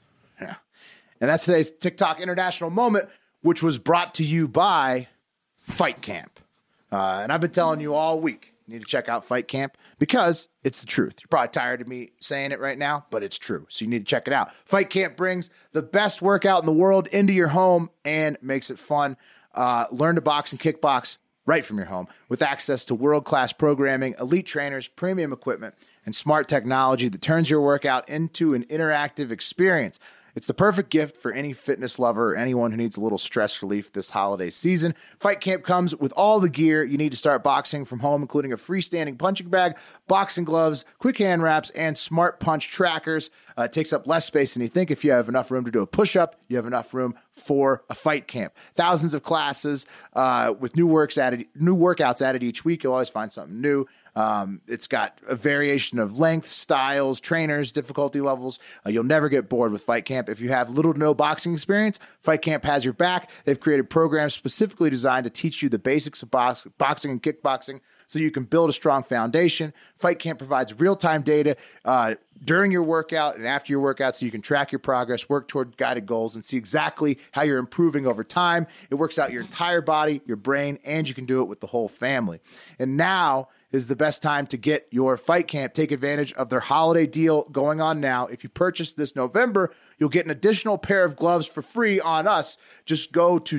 and that's today's TikTok International Moment, which was brought to you by Fight Camp. And I've been telling you all week, you need to check out Fight Camp because it's the truth. You're probably tired of me saying it right now, but it's true. So you need to check it out. Fight Camp brings the best workout in the world into your home and makes it fun. Learn to box and kickbox right from your home with access to world-class programming, elite trainers, premium equipment, and smart technology that turns your workout into an interactive experience. It's the perfect gift for any fitness lover or anyone who needs a little stress relief this holiday season. Fight Camp comes with all the gear you need to start boxing from home, including a freestanding punching bag, boxing gloves, quick hand wraps, and smart punch trackers. It takes up less space than you think. If you have enough room to do a push-up, you have enough room for a Fight Camp. Thousands of classes with new workouts added each week. You'll always find something new. It's got a variation of lengths, styles, trainers, difficulty levels. You'll never get bored with Fight Camp. If you have little to no boxing experience, Fight Camp has your back. They've created programs specifically designed to teach you the basics of boxing and kickboxing so you can build a strong foundation. Fight Camp provides real-time data during your workout and after your workout so you can track your progress, work toward guided goals, and see exactly how you're improving over time. It works out your entire body, your brain, and you can do it with the whole family. And now is the best time to get your Fight Camp. Take advantage of their holiday deal going on now. If you purchase this November, you'll get an additional pair of gloves for free on us. Just go to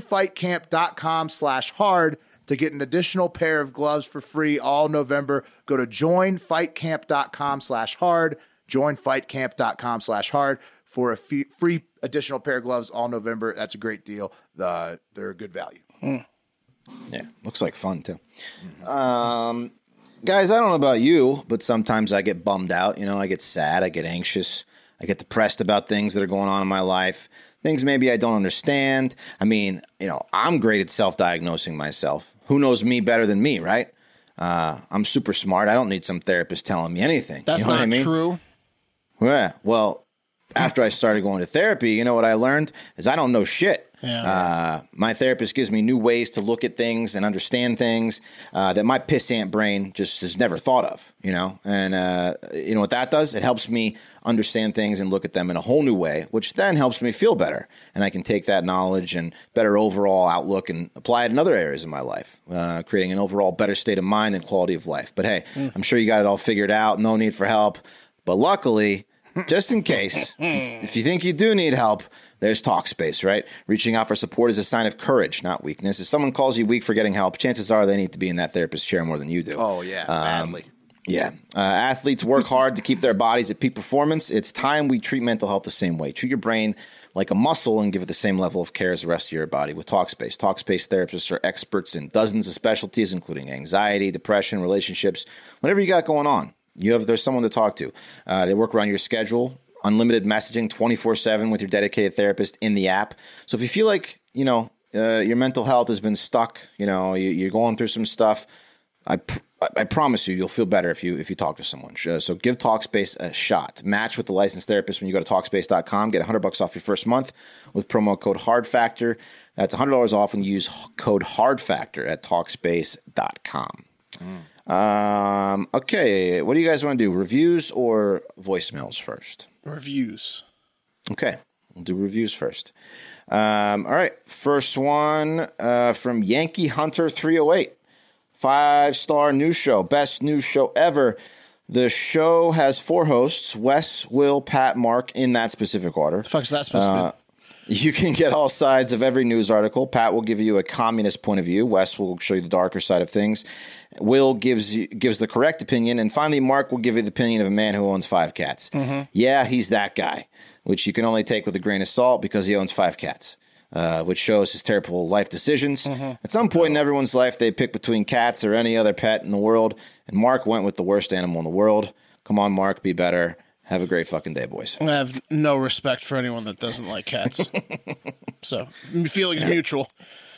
joinfightcamp.com/hard to get an additional pair of gloves for free all November. Go to joinfightcamp.com/hard, joinfightcamp.com/hard for a free additional pair of gloves all November. That's a great deal. They're a good value. Yeah, looks like fun too. Guys, I don't know about you, but sometimes I get bummed out. I get sad, I get anxious, I get depressed about things that are going on in my life, things maybe I don't understand. I mean, I'm great at self-diagnosing myself. Who knows me better than me, right? I'm super smart. I don't need some therapist telling me anything. That's you know not what I mean? true. Yeah, well, after I started going to therapy, you know what I learned is I don't know shit. Yeah. My therapist gives me new ways to look at things and understand things that my pissant brain just has never thought of, And you know what that does? It helps me understand things and look at them in a whole new way, which then helps me feel better. And I can take that knowledge and better overall outlook and apply it in other areas of my life, creating an overall better state of mind and quality of life. But hey, I'm sure you got it all figured out. No need for help. But luckily, just in case, if you think you do need help, there's Talkspace, right? Reaching out for support is a sign of courage, not weakness. If someone calls you weak for getting help, chances are they need to be in that therapist chair more than you do. Oh, yeah, badly. Yeah. Athletes work hard to keep their bodies at peak performance. It's time we treat mental health the same way. Treat your brain like a muscle and give it the same level of care as the rest of your body with Talkspace. Talkspace therapists are experts in dozens of specialties, including anxiety, depression, relationships, whatever you got going on. There's someone to talk to. They work around your schedule, unlimited messaging 24/7 with your dedicated therapist in the app. So if you feel like, your mental health has been stuck, you're going through some stuff, I promise you'll feel better if you talk to someone. So give Talkspace a shot. Match with the licensed therapist when you go to Talkspace.com. Get $100 off your first month with promo code HARDFACTOR. That's $100 off when you use code HARDFACTOR at Talkspace.com. Okay, what do you guys want to do? Reviews or voicemails first? Reviews. Okay, we'll do reviews first. All right, first one from Yankee Hunter 308. 5-star news show, best news show ever. The show has 4 hosts: Wes, Will, Pat, Mark, in that specific order. The fuck is that supposed to be? You can get all sides of every news article. Pat will give you a communist point of view. Wes will show you the darker side of things. Will gives the correct opinion. And finally, Mark will give you the opinion of a man who owns 5 cats. Mm-hmm. Yeah, he's that guy. which you can only take with a grain of salt because he owns 5 cats, which shows his terrible life decisions. At some point in everyone's life, they pick between cats or any other pet in the world, and Mark went with the worst animal in the world. Come on, Mark, be better. Have a great fucking day, boys. I have no respect for anyone that doesn't like cats. So, feelings mutual.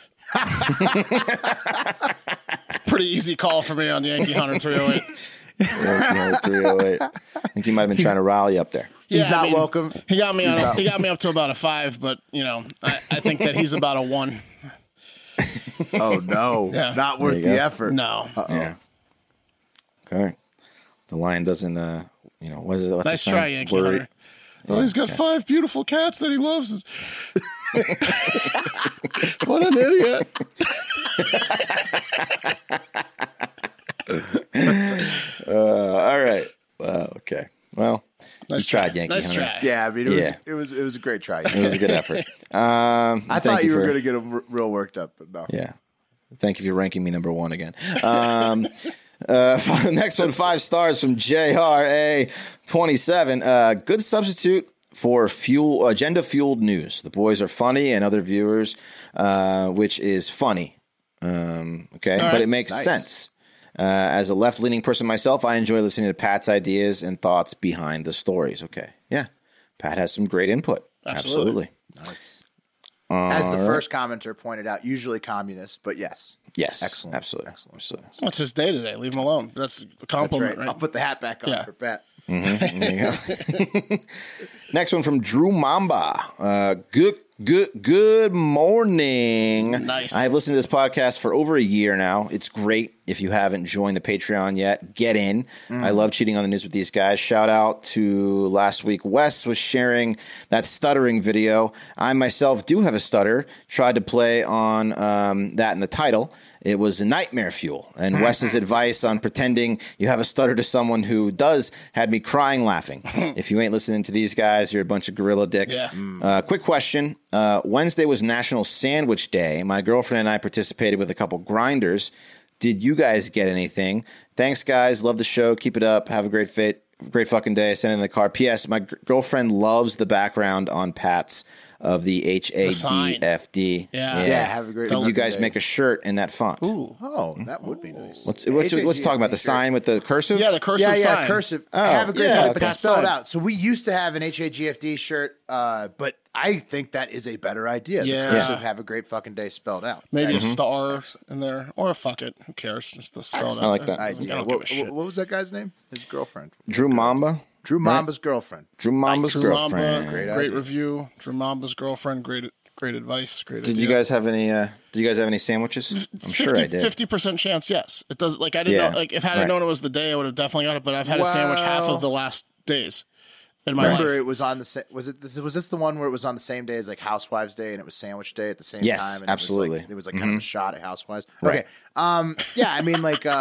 Pretty easy call for me on Yankee Hunter 308. 308. I think he might have been trying to rally up there. He's not welcome. He got me up to about a 5, but I think that he's about a 1. Oh no, not worth the effort. No. Yeah. Okay. The lion doesn't. What's nice the try, Yankee Hunter. Oh, he's got 5 beautiful cats that he loves. What an idiot. All right. Okay. Well, nice tried, Yankee Nice Hunter. try. Yeah, I mean, it was a great try. It was a good effort. I thought you were going to get him real worked up, but no. Yeah. Thank you for ranking me number 1 again. Next one, 5 stars from JRA27. Good substitute for agenda-fueled news. The boys are funny and other viewers, which is funny. Okay, right. But it makes sense. As a left-leaning person myself, I enjoy listening to Pat's ideas and thoughts behind the stories. Okay, yeah. Pat has some great input. Absolutely. Nice. As the first commenter pointed out, usually communist, but yes. Yes. Excellent. Absolutely. It's his day today. Leave him alone. That's a compliment, right? I'll put the hat back on for Pat. Mm-hmm. There you go. Next one from Drew Mamba. Good morning. Nice. I've listened to this podcast for over a year now. It's great. If you haven't joined the Patreon yet, get in. I love cheating on the news with these guys. Shout out to last week. Wes was sharing that stuttering video. I myself do have a stutter. Tried to play on that in the title. It was a nightmare fuel. And Wes's advice on pretending you have a stutter to someone who does had me crying laughing. If you ain't listening to these guys, you're a bunch of gorilla dicks. Yeah. Quick question. Wednesday was National Sandwich Day. My girlfriend and I participated with a couple grinders. Did you guys get anything? Thanks, guys. Love the show. Keep it up. Have a great fucking day. Send it in the car. P.S. My girlfriend loves the background on Pat's of the HADFD. Yeah. Have a great Could you guys make a shirt in that font? Ooh. Oh, that would be nice. Let's talk about the sign with the cursive. Yeah, the cursive sign. Cursive. Oh, have a great yeah, fight, but okay. it's spelled out. So we used to have an HAGFD shirt, but I think that is a better idea. Yeah. The cursive have a great fucking day spelled out. Maybe a star in there. Or a fuck it. Who cares? Just the spell. I like that idea. I don't give a shit. What was that guy's name? His girlfriend. Drew Mamba. Drew Mamba's girlfriend. Drew Mamba's Drew girlfriend. Mamba, great review. Drew Mamba's girlfriend. Great advice. Great Did idea. you guys have any? Did you guys have any sandwiches? I'm sure I did. 50% chance, yes. It does. Like I didn't know. Like if I had known it was the day, I would have definitely got it. But I've had a sandwich half of the last days in my Remember, life. it was on the was this the one where it was on the same day as like Housewives Day and it was Sandwich Day at the same Yes, time? And absolutely. It was like kind of a shot at Housewives. Right. Okay. Yeah, I mean, like,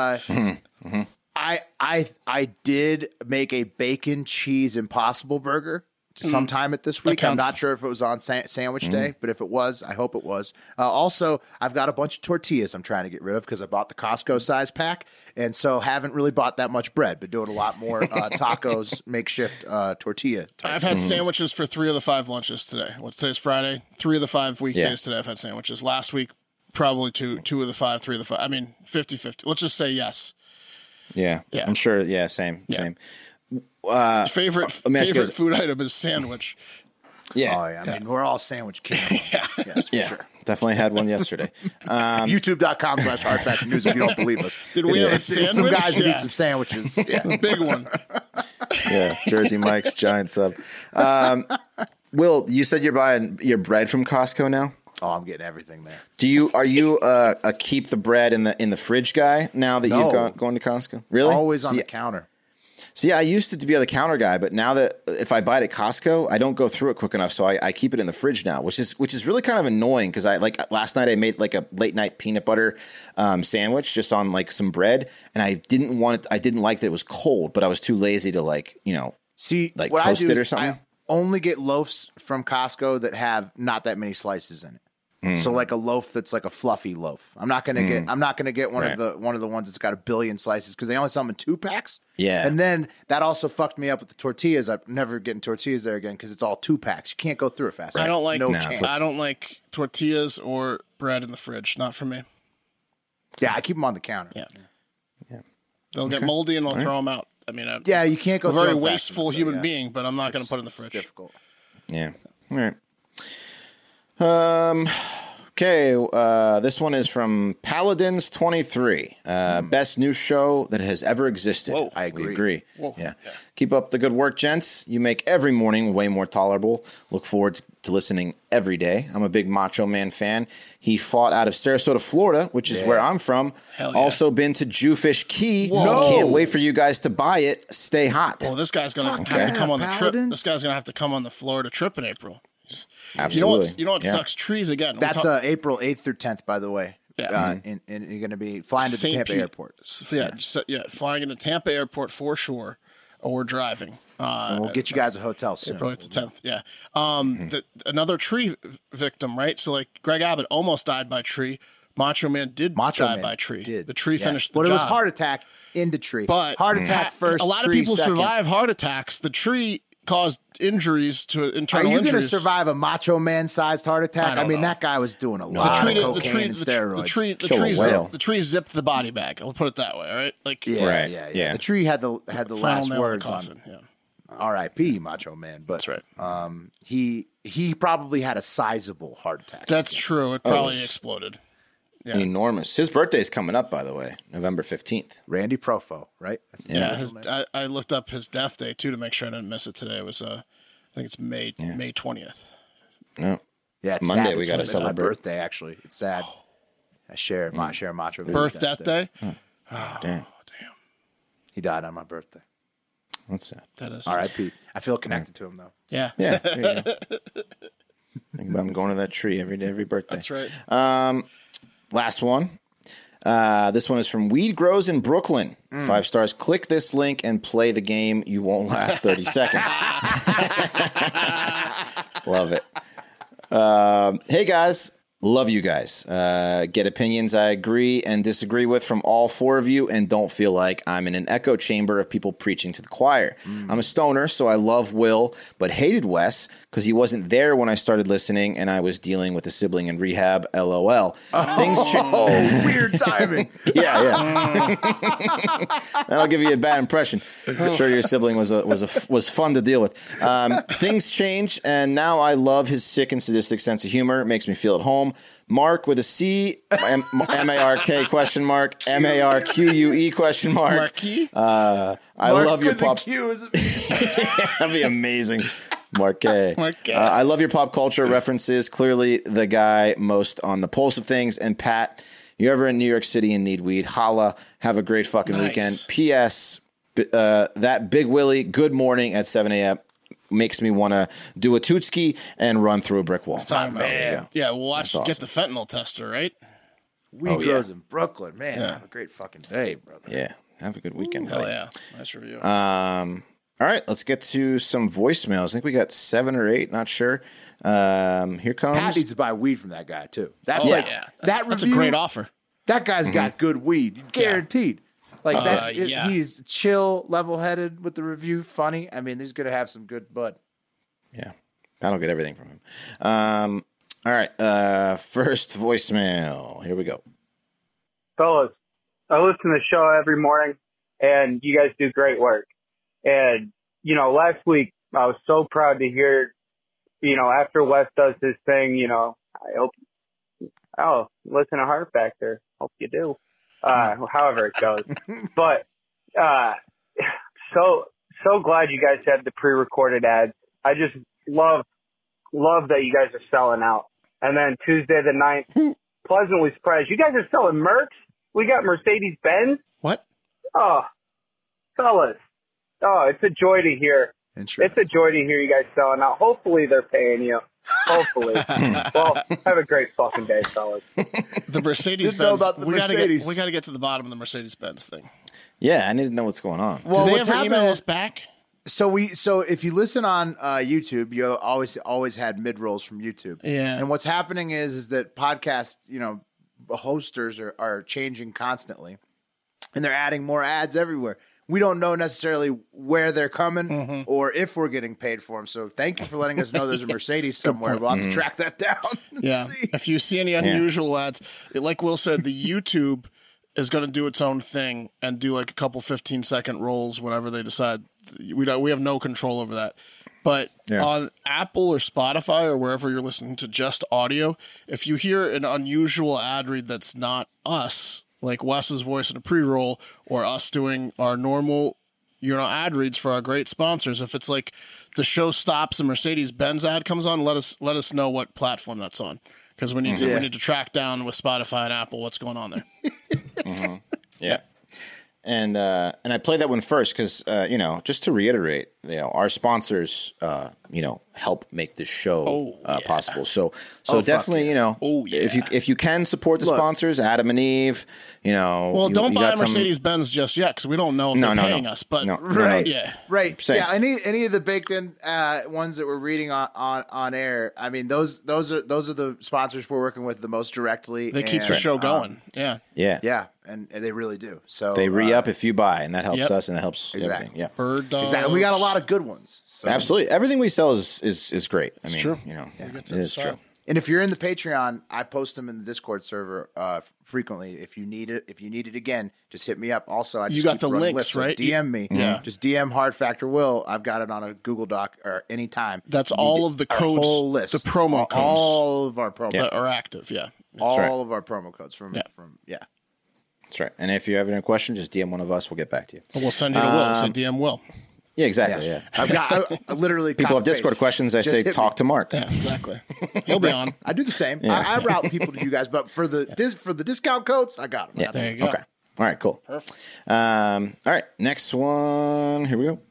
I did make a bacon cheese Impossible burger sometime at this week. I'm not sure if it was on Sandwich Day, but if it was, I hope it was. Also, I've got a bunch of tortillas I'm trying to get rid of because I bought the Costco size pack, and so haven't really bought that much bread, but doing a lot more tacos, makeshift tortilla type. I've had sandwiches for 3 of the 5 lunches today. Today's Friday. 3 of the 5 weekdays today I've had sandwiches. Last week, probably 2 of the 5, 3 of the 5. I mean, 50-50. Let's just say yes. Yeah. I'm sure. Yeah, same. Favorite food item is sandwich. Yeah. Oh, yeah. I mean, we're all sandwich kids. That's for sure. Definitely had one yesterday. YouTube.com/hardfactornews if you don't believe us. Did we have a sandwich? Some guys that eat some sandwiches. Yeah. Big one. Yeah, Jersey Mike's giant sub. Will, you said you're buying your bread from Costco now? Oh, I'm getting everything there. Are you a keep the bread in the fridge guy now that you've gone to Costco? Really? Always on the counter. See, I used to be the counter guy, but now that if I buy it at Costco, I don't go through it quick enough, so I keep it in the fridge now, which is really kind of annoying because last night I made like a late night peanut butter sandwich just on like some bread, and I didn't like that it was cold, but I was too lazy to toast it or something. I only get loaves from Costco that have not that many slices in it. So like a loaf that's like a fluffy loaf. I'm not gonna get one of the ones that's got a billion slices because they only sell them in 2-packs. Yeah. And then that also fucked me up with the tortillas. I'm never getting tortillas there again because it's all 2-packs. You can't go through it fast. I don't like chance. I don't like tortillas or bread in the fridge. Not for me. Yeah, I keep them on the counter. Yeah. They'll get moldy and I'll throw them out. I mean, you can't go I'm a through very them fast wasteful enough, human being, but I'm not going to put it in the fridge. It's difficult. Yeah. All right. Okay. This one is from Paladins 23. Best new show that has ever existed. Whoa, I agree. Whoa, yeah. Keep up the good work, gents. You make every morning way more tolerable. Look forward to listening every day. I'm a big Macho Man fan. He fought out of Sarasota, Florida, which is where I'm from. Hell yeah. Also been to Jewfish Key. Whoa. Can't wait for you guys to buy it. Stay hot. Well, this guy's going to have to come on the trip. This guy's going to have to come on the Florida trip in April. Absolutely. You know what sucks? Trees again. That's April 8th through 10th, by the way. Yeah. And you're going to be flying to the Tampa airport. Flying into Tampa airport for sure, or we're driving. And we'll get you guys a hotel soon. April 8th to 10th, yeah. Another tree victim, right? So, like, Greg Abbott almost died by tree. Macho Man die by tree. The tree finished the job. But it was heart attack into tree. But heart attack first, a lot of tree people second. survive heart attacks. The tree caused injuries to internal Are you injuries. going to survive a Macho Man-sized heart attack? I mean, that guy was doing a lot of cocaine and steroids. The tree zipped the body bag. I'll put it that way. All right, like yeah. The tree had the last words on. Yeah. R.I.P. Macho Man. But that's right. He probably had a sizable heart attack. That's true. It probably exploded. Yeah. Enormous. His birthday's coming up, by the way, November 15th. Randy Profo, right? I looked up his death day too to make sure I didn't miss it today. It was I think it's May 20th. No. Yeah, it's Monday sad. We got to celebrate. It's my birthday, actually. It's sad. I share Macho. Death day? Oh, damn. He died on my birthday. That's sad. That is R.I.P. I feel connected to him though. Yeah. Yeah. There you go. Think about him going to that tree every day, every birthday. That's right. Last one. This one is from Weed Grows in Brooklyn. 5 stars. Click this link and play the game. You won't last 30 seconds. Love it. Hey, guys. Love you guys. Get opinions I agree and disagree with from all 4 of you and don't feel like I'm in an echo chamber of people preaching to the choir. I'm a stoner, so I love Will, but hated Wes because he wasn't there when I started listening and I was dealing with a sibling in rehab. LOL. Things change. Weird timing. Yeah. That'll give you a bad impression. I'm sure your sibling was fun to deal with. Things change, and now I love his sick and sadistic sense of humor. It makes me feel at home. Mark with a C, M-A-R-K question mark, M-A-R-Q-U-E question mark. Marquis? I love your pop. That'd be amazing. Marquet. I love your pop culture references. Clearly the guy most on the pulse of things. And Pat, you ever in New York City and need weed, holla. Have a great fucking weekend. P.S. That Big Willie, good morning at 7 a.m. makes me want to do a tootski and run through a brick wall. Man. Yeah, we'll watch. Awesome. Get the fentanyl tester, right? Weed grows in Brooklyn. Man, have a great fucking day, brother. Yeah, have a good weekend. Hell yeah. Nice review. All right, let's get to some voicemails. I think we got 7 or 8, not sure. Here comes. Pat needs to buy weed from that guy, too. That's that's a great offer. That guy's got good weed, guaranteed. Like he's chill, level-headed with the review, funny. I mean, he's gonna have some good bud. Yeah, I don't get everything from him. All right, first voicemail. Here we go. Fellas, I listen to the show every morning, and you guys do great work. And last week I was so proud to hear, after Wes does his thing, I hope. Oh, listen to Heart Factor. Hope you do. However it goes. But so glad you guys had the pre-recorded ads. I just love that you guys are selling out. And then Tuesday the 9th, pleasantly surprised. You guys are selling Mercs? We got Mercedes-Benz? What? Oh, fellas. Oh, it's a joy to hear. It's a joy to hear you guys selling out. Hopefully they're paying you. Hopefully. Well, have a great fucking day, fellas. The Mercedes-Benz. We got to get to the bottom of the Mercedes-Benz thing. Yeah, I need to know what's going on. Well, do they ever email us back? So if you listen on YouTube, you always had mid rolls from YouTube. Yeah. And what's happening is that podcast, hosters are changing constantly, and they're adding more ads everywhere. We don't know necessarily where they're coming or if we're getting paid for them. So thank you for letting us know there's a Mercedes somewhere. We'll have to track that down. Yeah. If you see any unusual ads, like Will said, the YouTube is going to do its own thing and do like a couple 15-second rolls whenever they decide. We have no control over that. But on Apple or Spotify or wherever you're listening to just audio, if you hear an unusual ad read that's not us, like Wes's voice in a pre-roll or us doing our normal, ad reads for our great sponsors, if it's like the show stops and Mercedes-Benz ad comes on, let us know what platform that's on, because we need to track down with Spotify and Apple what's going on there. Yeah. And I played that one first because, just to reiterate, our sponsors, help make this show possible. So definitely, if you can support the sponsors, Adam and Eve, Well, don't buy a Mercedes-Benz just yet because we don't know if they're paying us. But right. Same. Yeah. Any of the baked in ones that we're reading on air. I mean, those are the sponsors we're working with the most directly. They keep the show going. Yeah. And they really do. So they re-up if you buy, and that helps us, and that helps everything. Yeah, Bird dogs. Exactly. We got a lot of good ones. So. Absolutely, everything we sell is great. I mean, true. It is true. And if you're in the Patreon, I post them in the Discord server frequently. If you need it again, just hit me up. Also, I just got the links, list, so right? DM me. Yeah. Just DM Hard Factor Will. I've got it on a Google Doc or anytime. That's all of the codes, whole list, the promo codes, all of our promo that are active. Yeah, all of our promo codes from. That's right. And if you have any questions, just DM one of us. We'll get back to you. We'll send you to Will. Say DM Will. Yeah, exactly. Yeah. I literally people have Discord questions. I say talk to Mark. Yeah, exactly. He'll be on. I do the same. Yeah. I route people to you guys, but for the discount codes, I got them. Yeah. There you go. Okay. All right. Cool. Perfect. All right. Next one. Here we go.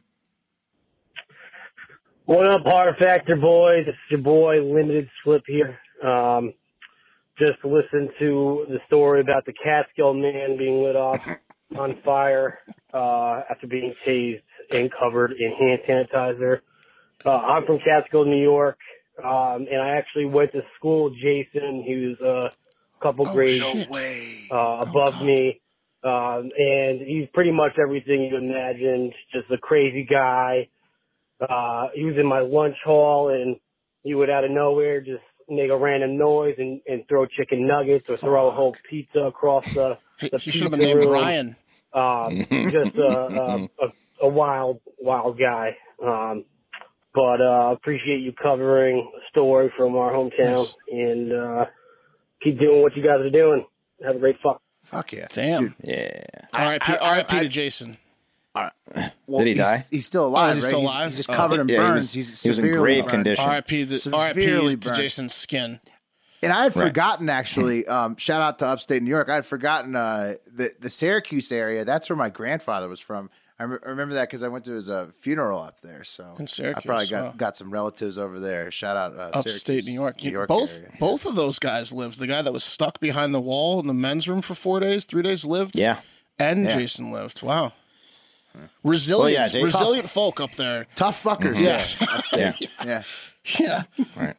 What up, Hard Factor boys? It's your boy Limited Slip here. Just listen to the story about the Catskill man being lit off on fire after being tased and covered in hand sanitizer. I'm from Catskill, New York, and I actually went to school with Jason. He was a couple grades above me, and he's pretty much everything you imagined, just a crazy guy. He was in my lunch hall, and he would out of nowhere just make a random noise and throw chicken nuggets or throw a whole pizza across the He should have been named Ryan. Just a wild guy. But appreciate you covering a story from our hometown and keep doing what you guys are doing. Have a great fuck. Fuck yeah. Damn. Dude. Yeah. R.I.P. to Jason. Well, Did he die? He's still alive, he's right? still alive? He's just covered in burns. He was in grave condition. R.I.P. Severely to burned. Jason's skin. And I had forgotten, actually, shout out to upstate New York. I had forgotten the Syracuse area. That's where my grandfather was from. I remember that because I went to his funeral up there. So In Syracuse, I probably got some relatives over there. Shout out Upstate Syracuse, New York. area. Both of those guys lived. The guy that was stuck behind the wall in the men's room for 3 days lived. Yeah. And Jason lived. Wow. Resilient, resilient folk up there. Tough fuckers. Yes. Upstate. Yeah. Yeah. Right.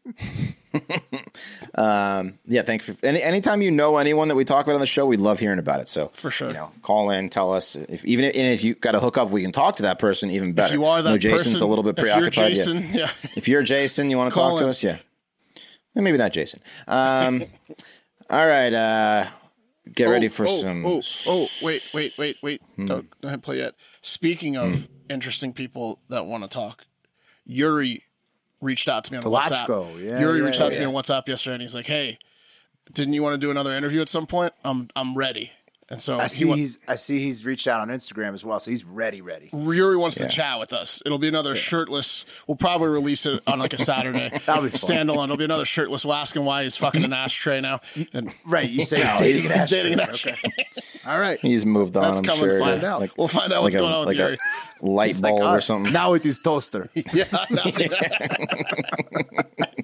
Thank you. Anytime you know anyone that we talk about on the show, we love hearing about it. So for sure, call in, tell us. If you got to hook up, we can talk to that person even better. If you are that Jason's person, a little bit preoccupied. If you're Jason, you want to talk to us, maybe not Jason. All right. Get ready for some. Wait. Don't play yet. Speaking of interesting people that want to talk, Yuri reached out to me on WhatsApp. Yuri reached out to me on WhatsApp yesterday, and he's like, "Hey, didn't you want to do another interview at some point? I'm ready." And so I see he's reached out on Instagram as well, so he's ready. Yuri wants to chat with us. It'll be another shirtless. We'll probably release it on like a Saturday. That'll be fun. Standalone. It'll be another shirtless. We'll ask him why he's fucking an ashtray now. And right, you say he's dating an ashtray. Okay. All right, he's moved on. Let's come and find out. We'll find out what's going on with Yuri. A light bulb or something. Now it is toaster.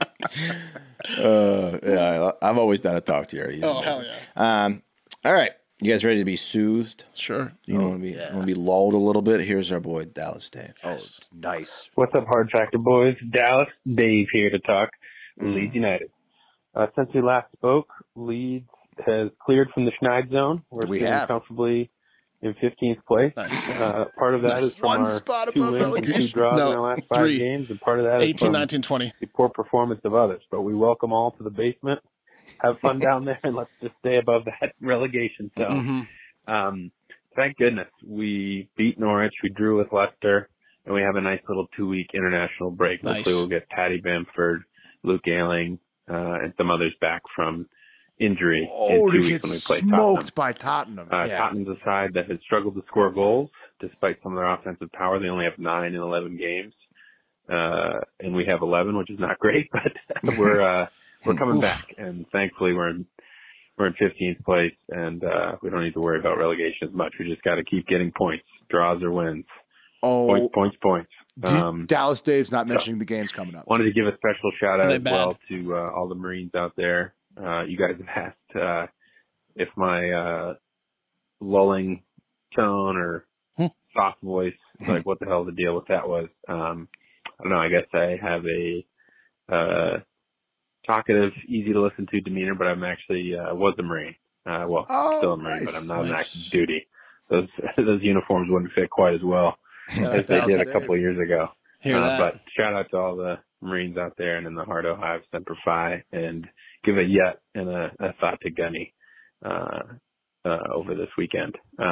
I've always done to talk to Yuri. Hell yeah. All right. You guys ready to be soothed? Sure. You want to be lulled a little bit? Here's our boy Dallas Dave. Oh, nice. What's up, Hard Factor boys? Dallas Dave here to talk Leeds United. Since we last spoke, Leeds has cleared from the Schneid zone. We're sitting comfortably in 15th place. Nice. Part of that is from our 2 wins and 2 draws in our last 5 games, and part of that is 18, from 19, 20. the poor performance of others. But we welcome all to the basement. Have fun down there, and let's just stay above that relegation zone. Thank goodness we beat Norwich, we drew with Leicester, and we have a nice little 2-week international break. Nice. Hopefully we'll get Paddy Bamford, Luke Ayling, and some others back from injury. Oh, to get smoked by Tottenham. Tottenham's a side that has struggled to score goals despite some of their offensive power. They only have 9 in 11 games, and we have 11, which is not great, but we're coming back, and thankfully we're in 15th place, and we don't need to worry about relegation as much. We just got to keep getting points, draws or wins. Oh, Points. Dallas Dave's not mentioning the games coming up. Wanted to give a special shout out as well to all the Marines out there. You guys have asked if my lulling tone or soft voice, like what the hell the deal with that was. I don't know. I guess I have a talkative, easy to listen to demeanor, but I'm actually was a Marine. Still a Marine, but I'm not on active duty. Those uniforms wouldn't fit quite as well as they did a couple of years ago. But shout out to all the Marines out there and in the Heart of Hive, Semper Fi, and give a yet and a thought to Gunny over this weekend.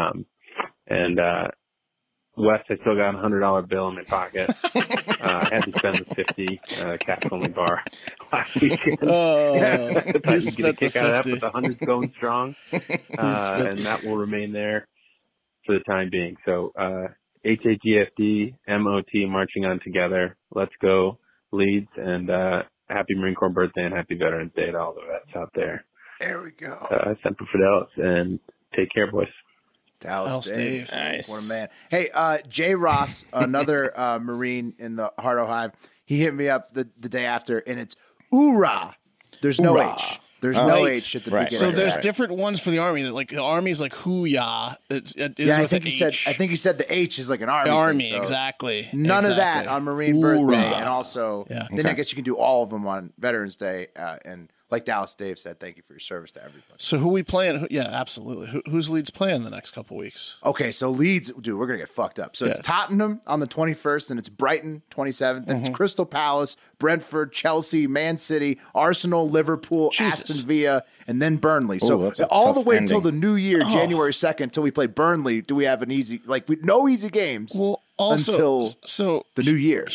Wes, I still got a $100 bill in my pocket. I had to spend the 50 cash only bar last weekend. He spent the 50. Out of that, but the 100's going strong, and that will remain there for the time being. So HAGFD, MOT marching on together. Let's go Leeds, and happy Marine Corps birthday and happy Veterans Day to all the vets out there. There we go. Semper Fidelis, and take care, boys. Dallas Dave. Nice. What a man. Hey, Jay Ross, another Marine in the Heart of Hive, he hit me up the day after, and it's oorah. There's no H. There's no H at the beginning. So there's different ones for the Army. That like the Army's like hoo-yah. I think he said the H is like an Army. Army, thing, so exactly. None of that on Marine Birthday, and also then I guess you can do all of them on Veterans Day, and like Dallas Dave said, thank you for your service to everybody. So who we playing? Yeah, absolutely. Who's Leeds playing the next couple weeks? Okay, so Leeds, dude, we're going to get fucked up. So it's Tottenham on the 21st, and it's Brighton 27th, and it's Crystal Palace, Brentford, Chelsea, Man City, Arsenal, Liverpool, Aston Villa, and then Burnley. So all the way until the new year, January 2nd, until we play Burnley, do we have an easy, no easy games until the new year.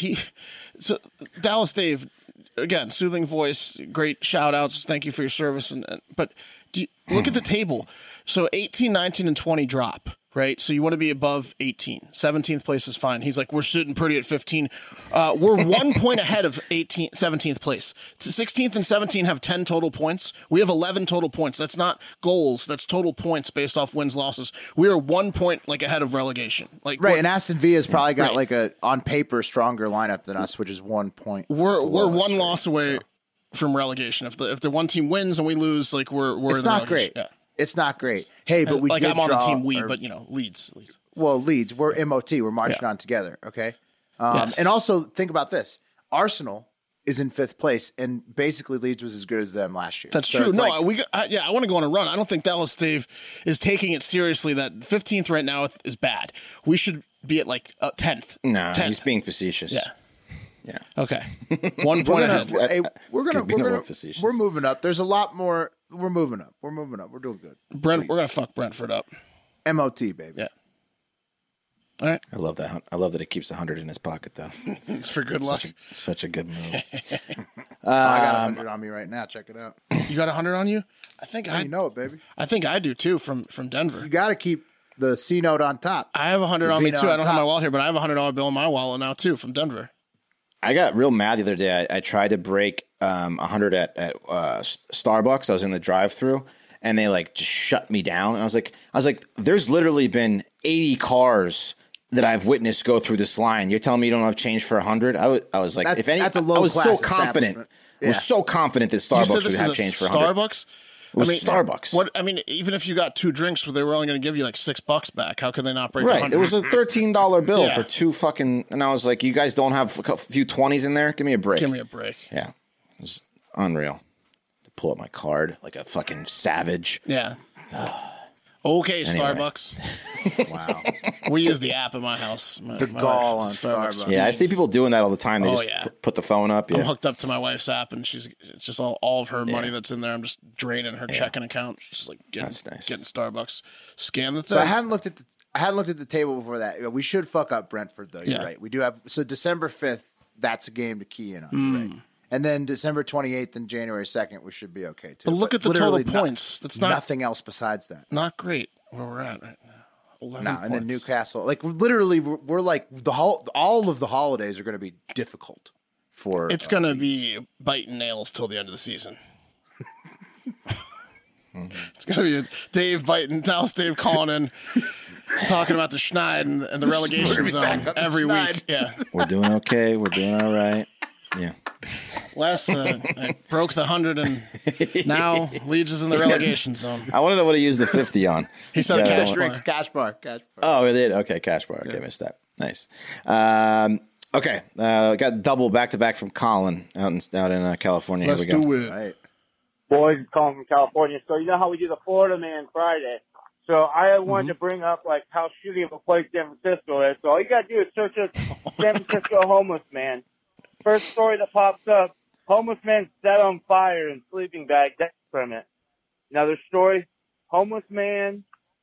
So Dallas Dave, again, soothing voice, great shout outs. Thank you for your service. But look at the table. So 18, 19, and 20 drop, right? So you want to be above 18. 17th place is fine. He's like, we're sitting pretty at 15. We're 1 point ahead of 17th place. 16th and 17 have 10 total points. We have 11 total points. That's not goals. That's total points based off wins, losses. We are 1 point ahead of relegation. And Aston Villa's probably got like a on paper stronger lineup than us, which is 1 point. We're one loss away from relegation. If the one team wins and we lose, we're it's in the not great. Yeah. It's not great. Hey, but we did I'm on the team but Leeds. Well, Leeds, we're MOT. We're marching on together. Okay. And also think about this: Arsenal is in 5th place, and basically Leeds was as good as them last year. That's true. No, I want to go on a run. I don't think Dallas Dave is taking it seriously. That 15th right now is bad. We should be at 10th. No, 10th. He's being facetious. Yeah. Okay. 1 point ahead. We're moving up. There's a lot more. We're moving up. We're doing good. We're gonna fuck Brentford up. MOT, baby. Yeah. All right. I love that. I love that it keeps 100 in his pocket, though. It's for good luck. Such a good move. I got 100 on me right now. Check it out. You got 100 on you? I think I know it, baby. I think I do too. From Denver. You got to keep the C note on top. I have 100 on me too. I don't have my wallet here, but I have a $100 bill in my wallet now too from Denver. I got real mad the other day. I tried to break 100 at Starbucks. I was in the drive-thru, and they just shut me down. And I was like, there's literally been 80 cars that I've witnessed go through this line. You're telling me you don't have change for 100? I was like, that's a low class I was so confident. I was so confident that Starbucks would have change for 100. Starbucks. was Starbucks. Even if you got 2 drinks where they were only going to give you like $6 back, how could they not break Right. It was a $13 bill for 2 fucking, and I was like, you guys don't have a few 20s in there? Give me a break. Give me a break. Yeah. It was unreal. To pull up my card like a fucking savage. Yeah. Okay, Anyway. Starbucks. Wow. We use the app at my house. My gall on Starbucks. Yeah, I see people doing that all the time. They just put the phone up. Yeah. I'm hooked up to my wife's app, and it's just all of her money that's in there. I'm just draining her checking account. She's just like getting Starbucks. Scan the thing. So I hadn't looked at the table before that. We should fuck up Brentford though. You're right. We do have December 5th. That's a game to key in on. Right? And then December 28th and January 2nd, we should be okay too. But look at the total points. That's nothing else besides that. Not great where we're at right now. 11 points. And then Newcastle. Like literally, we're like all of the holidays are going to be difficult for. It's going to be biting nails till the end of the season. It's going to be Dave calling in, talking about the Schneid and the relegation zone every week. Yeah, we're doing okay. We're doing all right. Yeah. Wes, I broke the 100 and now Leeds is in the relegation zone. I want to know what he used the 50 on. He said cash bar. Oh, it did? Okay, cash bar. Okay, missed that. Nice. Okay, got double back-to-back from Colin out in California. Let's Here we go. do it. Right. Boys, calling from California. So you know how we do the Florida Man Friday. So I wanted to bring up like how shitty of a place San Francisco is. So all you got to do is search up San Francisco homeless man. First story that pops up, homeless man set on fire in sleeping bag death permit. Another story, another homeless man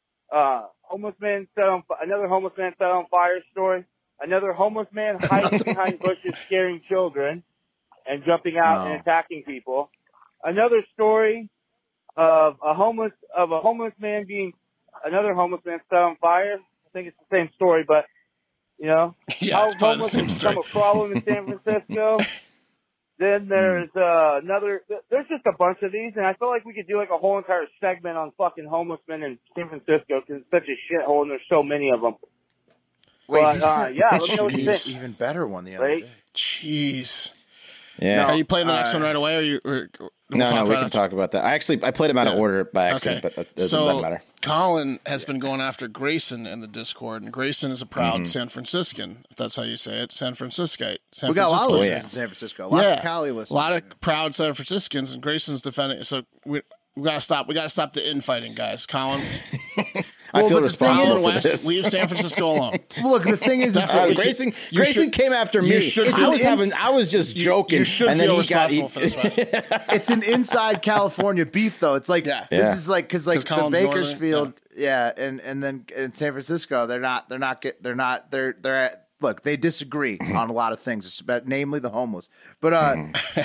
set on fire story. Another homeless man hiding behind bushes scaring children and jumping out and attacking people. Another story of another homeless man set on fire. I think it's the same story, but you know, how homeless has become a problem in San Francisco. Then there's there's just a bunch of these, and I feel like we could do like a whole entire segment on fucking homeless men in San Francisco because it's such a shithole and there's so many of them. Wait, let me know what you think. Even better one the other day. Jeez. Yeah. Are you playing the next one right away, No, we can talk about that. I played them out of order by accident, but it doesn't matter. Colin has been going after Grayson in the Discord, and Grayson is a proud San Franciscan, if that's how you say it. San Franciscite. We got a lot of listeners in San Francisco. Lots of Cali listeners. A lot of proud San Franciscans, and Grayson's defending. So we gotta stop. We gotta stop the infighting, guys. Colin. I feel responsible for this. Leave San Francisco alone. Look, the thing is, Grayson came after me. I was just joking. You should feel responsible for this, Wes. It's an inside California beef, though. It's like this is like because the Bakersfield, and then in San Francisco, look, they disagree on a lot of things, namely the homeless. But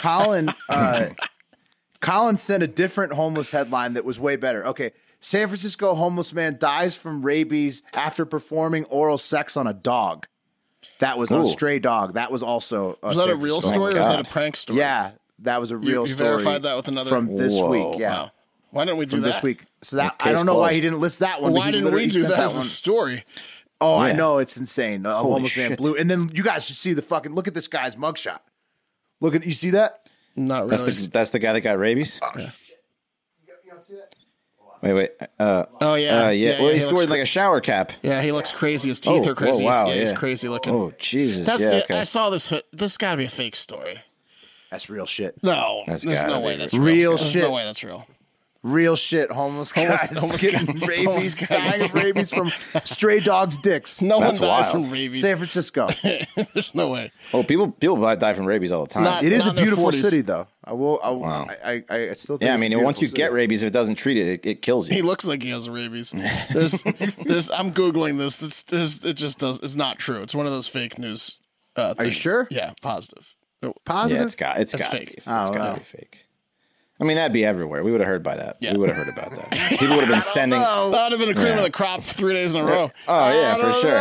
Colin sent a different homeless headline that was way better. Okay. San Francisco homeless man dies from rabies after performing oral sex on a dog. That was on a stray dog. That was also was that a real story or was that a prank story? Yeah, that was a real story. You verified that with another from this week. Yeah, wow. Why didn't we do that this week? So that I don't know why he didn't list that one. Well, why didn't we do that as a story? Oh, I know, it's insane. A homeless man blew, and then you guys should see the fucking look at this guy's mugshot. You see that? Not really. That's the guy that got rabies. Oh shit! You don't see that? Wait. Oh yeah. Well, he's wearing like a shower cap. Yeah, he looks crazy. His teeth are crazy. Wow, he's crazy looking. Oh Jesus! I saw this. This got to be a fake story. That's real shit. No, there's no way that's real shit. There's no way that's real. Real shit. Homeless guys getting rabies, dying of rabies from stray dogs' dicks. No one dies from rabies. San Francisco. There's no way. Oh, people die from rabies all the time. It is a beautiful city, though. I still think. Yeah, I mean, once you get rabies, if it doesn't treat it, it kills you. He looks like he has rabies. I'm googling this. It's not true. It's one of those fake news. Things. Are you sure? Yeah, positive. Positive. Yeah, it's got fake. It's got to be fake. I mean, that'd be everywhere. We would have heard by that. Yeah. We would have heard about that. People would have been sending. That would have been a cream of the crop 3 days in a row. Oh, yeah, for sure.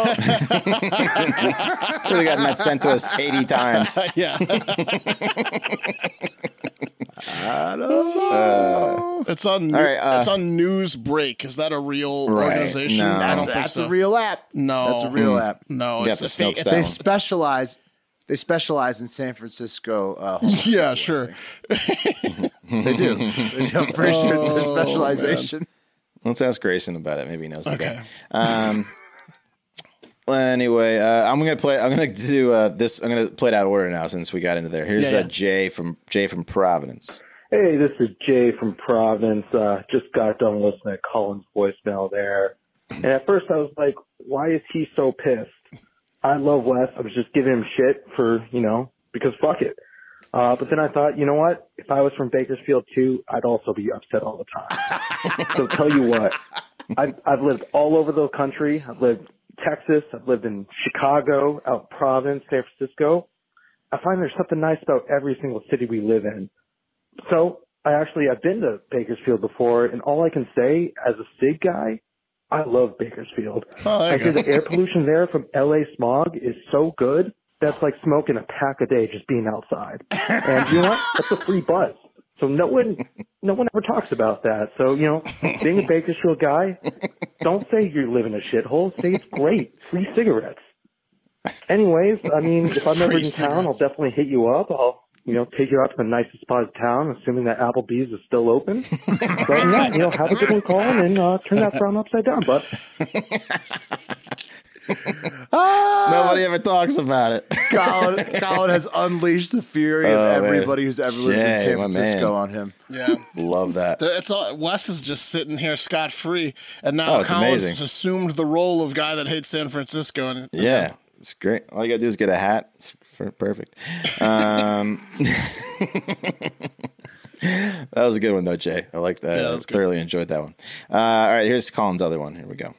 Would have gotten that sent to us 80 times. Yeah. I don't know. It's on Newsbreak. Is that a real organization? No. That's a real app. No. That's a real app. No, it's a fake. They specialize. They specialize in San Francisco. Yeah, sure. They do. I'm pretty sure it's their specialization. Man. Let's ask Grayson about it. Maybe he knows the guy. Anyway, I'm gonna do this. I'm gonna play it out of order now since we got into there. Here's Jay from Providence. Hey, this is Jay from Providence. Just got done listening to Colin's voicemail there, and at first I was like, "Why is he so pissed?" I love Wes. I was just giving him shit for because fuck it. But then I thought, you know what? If I was from Bakersfield too, I'd also be upset all the time. So tell you what, I've lived all over the country. I've lived in Texas. I've lived in Chicago, out in Providence, San Francisco. I find there's something nice about every single city we live in. So I've been to Bakersfield before, and all I can say as a SIG guy, I love Bakersfield. I hear the air pollution there from LA smog is so good. That's like smoking a pack a day just being outside. And you know what? That's a free buzz. So no one ever talks about that. So, being a Bakersfield guy, don't say you live in a shithole. Say it's great. Free cigarettes. Anyways, if I'm ever in town, I'll definitely hit you up. I'll, take you out to the nicest spot of town, assuming that Applebee's is still open. But yeah, have a good one, Colin, and turn that frown upside down, bud. Nobody ever talks about it. Colin has unleashed the fury of everybody who's ever lived in San Francisco on him. Yeah, love that. Wes is just sitting here scot free, and now Colin's just assumed the role of guy that hates San Francisco. And it's great. All you gotta do is get a hat. It's perfect. That was a good one though, Jay. I like that. I thoroughly enjoyed that one. All right, here's Colin's other one. Here we go.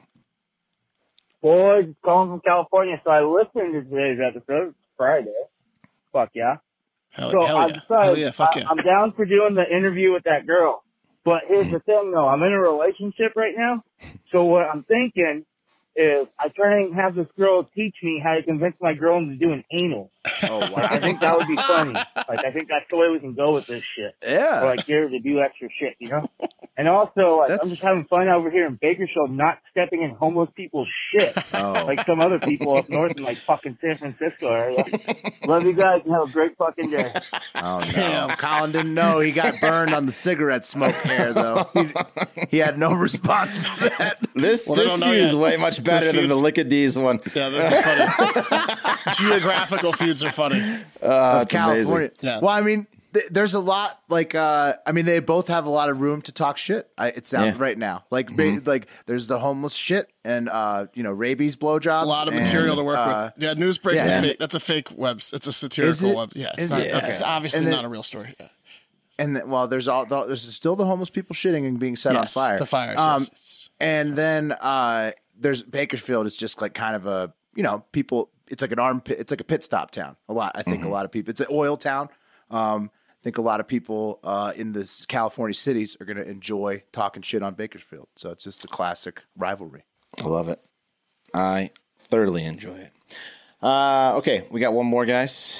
Boys, calling from California, so I listened to today's episode. It's Friday. Fuck yeah. Hell yeah, fuck yeah. I'm down for doing the interview with that girl. But here's the thing, though. I'm in a relationship right now. So what I'm thinking is I try and have this girl teach me how to convince my girl into doing anal. Oh, wow. I think that would be funny. I think that's the way we can go with this shit. Yeah. Or, get her to do extra shit, And also, I'm just having fun over here in Bakersfield, not stepping in homeless people's shit. Like some other people up north in, fucking San Francisco area. Love you guys and have a great fucking day. Oh, no. Damn, Colin didn't know he got burned on the cigarette smoke hair, though. He had no response for that. This feud is way much better than the Lick of D's one. Yeah, this is funny. Geographical feuds are funny. California. Yeah. Well, there's a lot they both have a lot of room to talk shit. It sounds right now. Like there's the homeless shit and rabies blowjobs. A lot of material to work with. Yeah, Newsbreak's that's a fake web. It's a satirical web. Yeah, it's obviously not a real story. Yeah. And there's still the homeless people shitting and being set on fire. The fires. And then there's Bakersfield is just like kind of a people. It's like an armpit. It's like a pit stop town. A lot of people. It's an oil town. I think a lot of people in this California cities are going to enjoy talking shit on Bakersfield. So it's just a classic rivalry. I love it. I thoroughly enjoy it. Okay, we got one more, guys.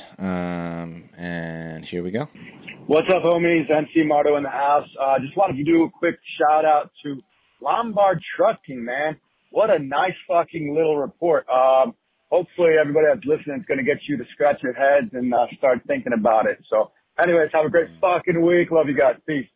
And here we go. What's up, homies? MC Marto in the house. Just wanted to do a quick shout out to Lombard Trucking, man. What a nice fucking little report. Hopefully everybody that's listening is going to get you to scratch your heads and start thinking about it. So anyways, have a great fucking week. Love you guys. Peace.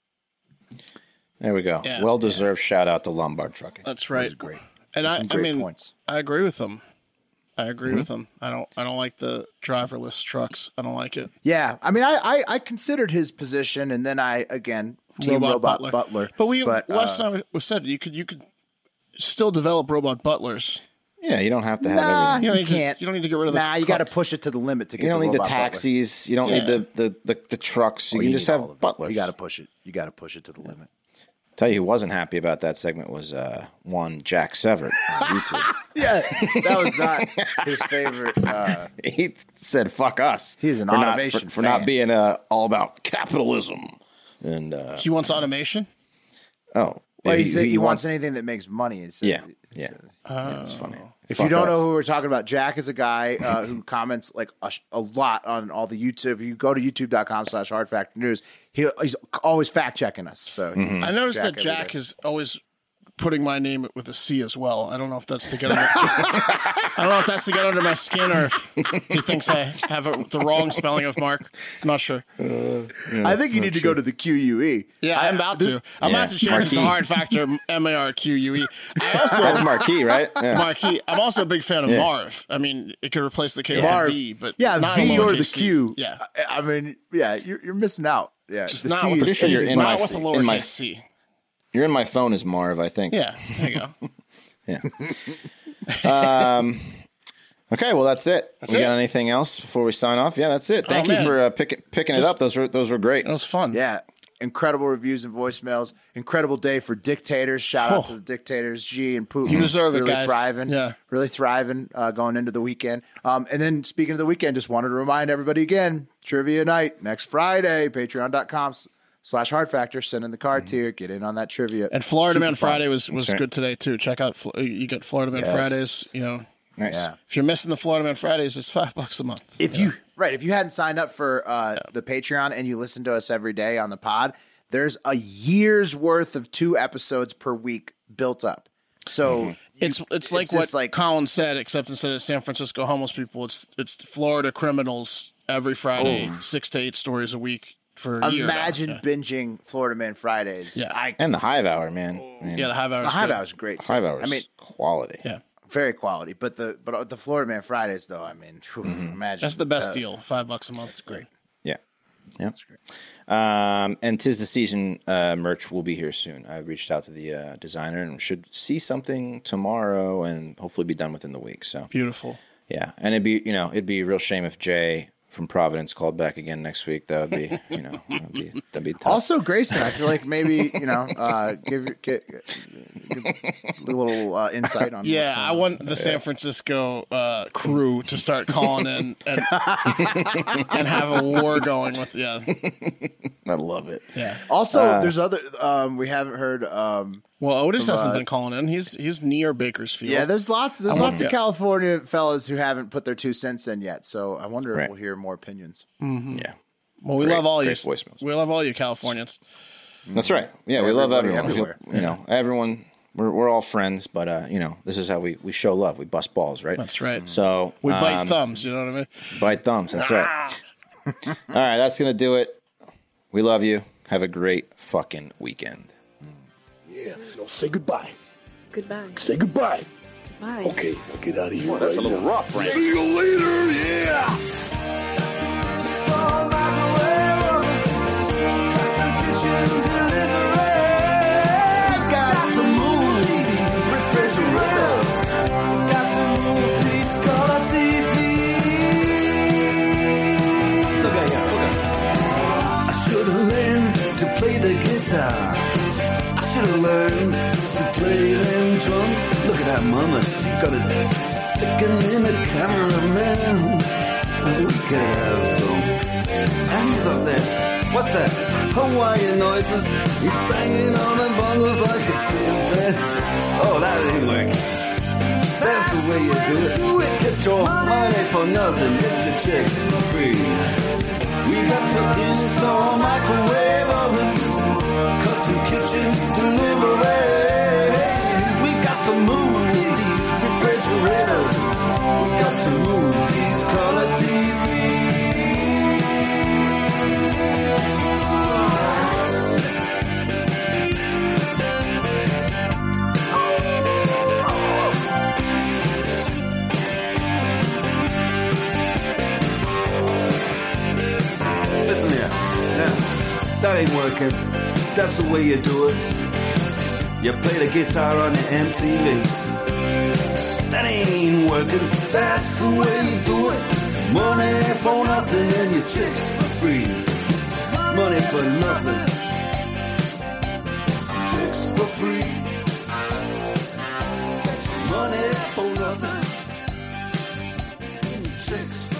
There we go. Yeah, well-deserved shout out to Lombard Trucking. That's right. Great. And points. I agree with them. I don't like the driverless trucks. I don't like it. Yeah. I considered his position and then Team Robot Butler. But Wes and I said you could still develop robot butlers. Yeah, you don't have to have everything. You can't. You don't need to get rid of the. You got to push it to the limit to get. You don't the need the taxis. Butler. You don't need the trucks. You can just have butlers. You got to push it. You got to push it to the limit. Tell you who wasn't happy about that segment was one Jack Severt on YouTube. Yeah, that was not his favorite. He said, "Fuck us." He's an automation for not being all about capitalism. And he wants automation. Oh, well, he wants anything that makes money. Yeah, it's funny. If you don't know who we're talking about, Jack is a guy who comments like a lot on all the YouTube. If you go to youtube.com/hardfactornews, he's always fact checking us. So I noticed that Jack is always putting my name with a C as well. I don't know if that's to get under, I don't know if that's to get under my skin or if he thinks I have the wrong spelling of Mark. I'm not sure. I think you need to go to the QUE. Yeah, I'm about to. I'm about to change it to Hard Factor MARQUE. That's Marquee, right? Yeah. Marquee. I'm also a big fan of Marv. I mean, it could replace the K with a V, but not V a or the C. Q. Yeah, I mean, you're missing out. Yeah, just the not C with is the you're in not my with the C. lowercase C. You're in my phone as Marv, I think. Yeah, there you go. Yeah. Okay, well that's it. We got anything else before we sign off? Yeah, that's it. Thank you for picking it up. Those were great. It was fun. Yeah. Incredible reviews and voicemails. Incredible day for dictators. Shout out to the dictators, G and Putin. You deserve really it, guys. Thriving. Yeah. Really thriving going into the weekend. And then speaking of the weekend, just wanted to remind everybody again, trivia night next Friday, patreon.com/Hard Factor. Send in the card tier. Get in on that trivia. And Florida Man Friday was good today too. Check out you get Florida Man Fridays. You know, nice. Yeah. If you're missing the Florida Man Fridays, it's $5 a month. If you hadn't signed up for the Patreon and you listen to us every day on the pod, there's a year's worth of 2 episodes per week built up. So it's like what Colin said, except instead of San Francisco homeless people, it's Florida criminals every Friday, 6 to 8 stories a week. For a year now. Imagine binging Florida Man Fridays. Yeah. And the Hive Hour, man. Yeah, the Hive Hour. The Hive Hour is great. Hive Hour is quality. Yeah. Very quality. But the Florida Man Fridays, though, I mean, imagine. That's the best deal. $5 a month. It's great. Yeah. Yeah. That's great. And 'Tis the Season merch will be here soon. I reached out to the designer and should see something tomorrow and hopefully be done within the week. So beautiful. Yeah. And it'd be a real shame if Jay from Providence called back again next week. That would be, that'd be tough. Also, Grayson, I feel like maybe, give a little insight on. Yeah, I want the San Francisco crew to start calling in and have a war going with. Yeah, I love it. Yeah. Also, there's other. We haven't heard. Well, Otis hasn't been calling in. He's near Bakersfield. Yeah, there's lots of California fellas who haven't put their 2 cents in yet. So I wonder if we'll hear more opinions. Mm-hmm. Yeah. Well, we love all you. Voicemails. We love all you Californians. That's right. Yeah, we love everyone. Everywhere. Everyone. We're all friends, but this is how we show love. We bust balls, right? That's right. So we bite thumbs. You know what I mean? Bite thumbs. That's right. All right, that's gonna do it. We love you. Have a great fucking weekend. Yeah, so say goodbye. Goodbye. Say goodbye. Goodbye. Okay, I'll get out of here. That's a little rough, right? See you later, yeah! Got some movie refrigerator. Got some movies color TV. Look at you. I should have learned to play the guitar. I should have learned to play them drums. Look at that mama, she got it sticking in the cameraman. We could have some. And he's up there. What's that? Hawaiian noises. He's banging on the bongos like a tin. Oh, that ain't working. That's the way you do it. Get your money for nothing. Get your chicks for free. We got some install microwave oven, custom kitchen deliveries. We got to move these refrigerators. We got to move these color TVs. Listen here. Now, that ain't working. That's the way you do it. You play the guitar on the MTV. That ain't working. That's the way you do it. Money for nothing and your chicks for free. Money for nothing. Chicks for free. Money for nothing. Chicks for free.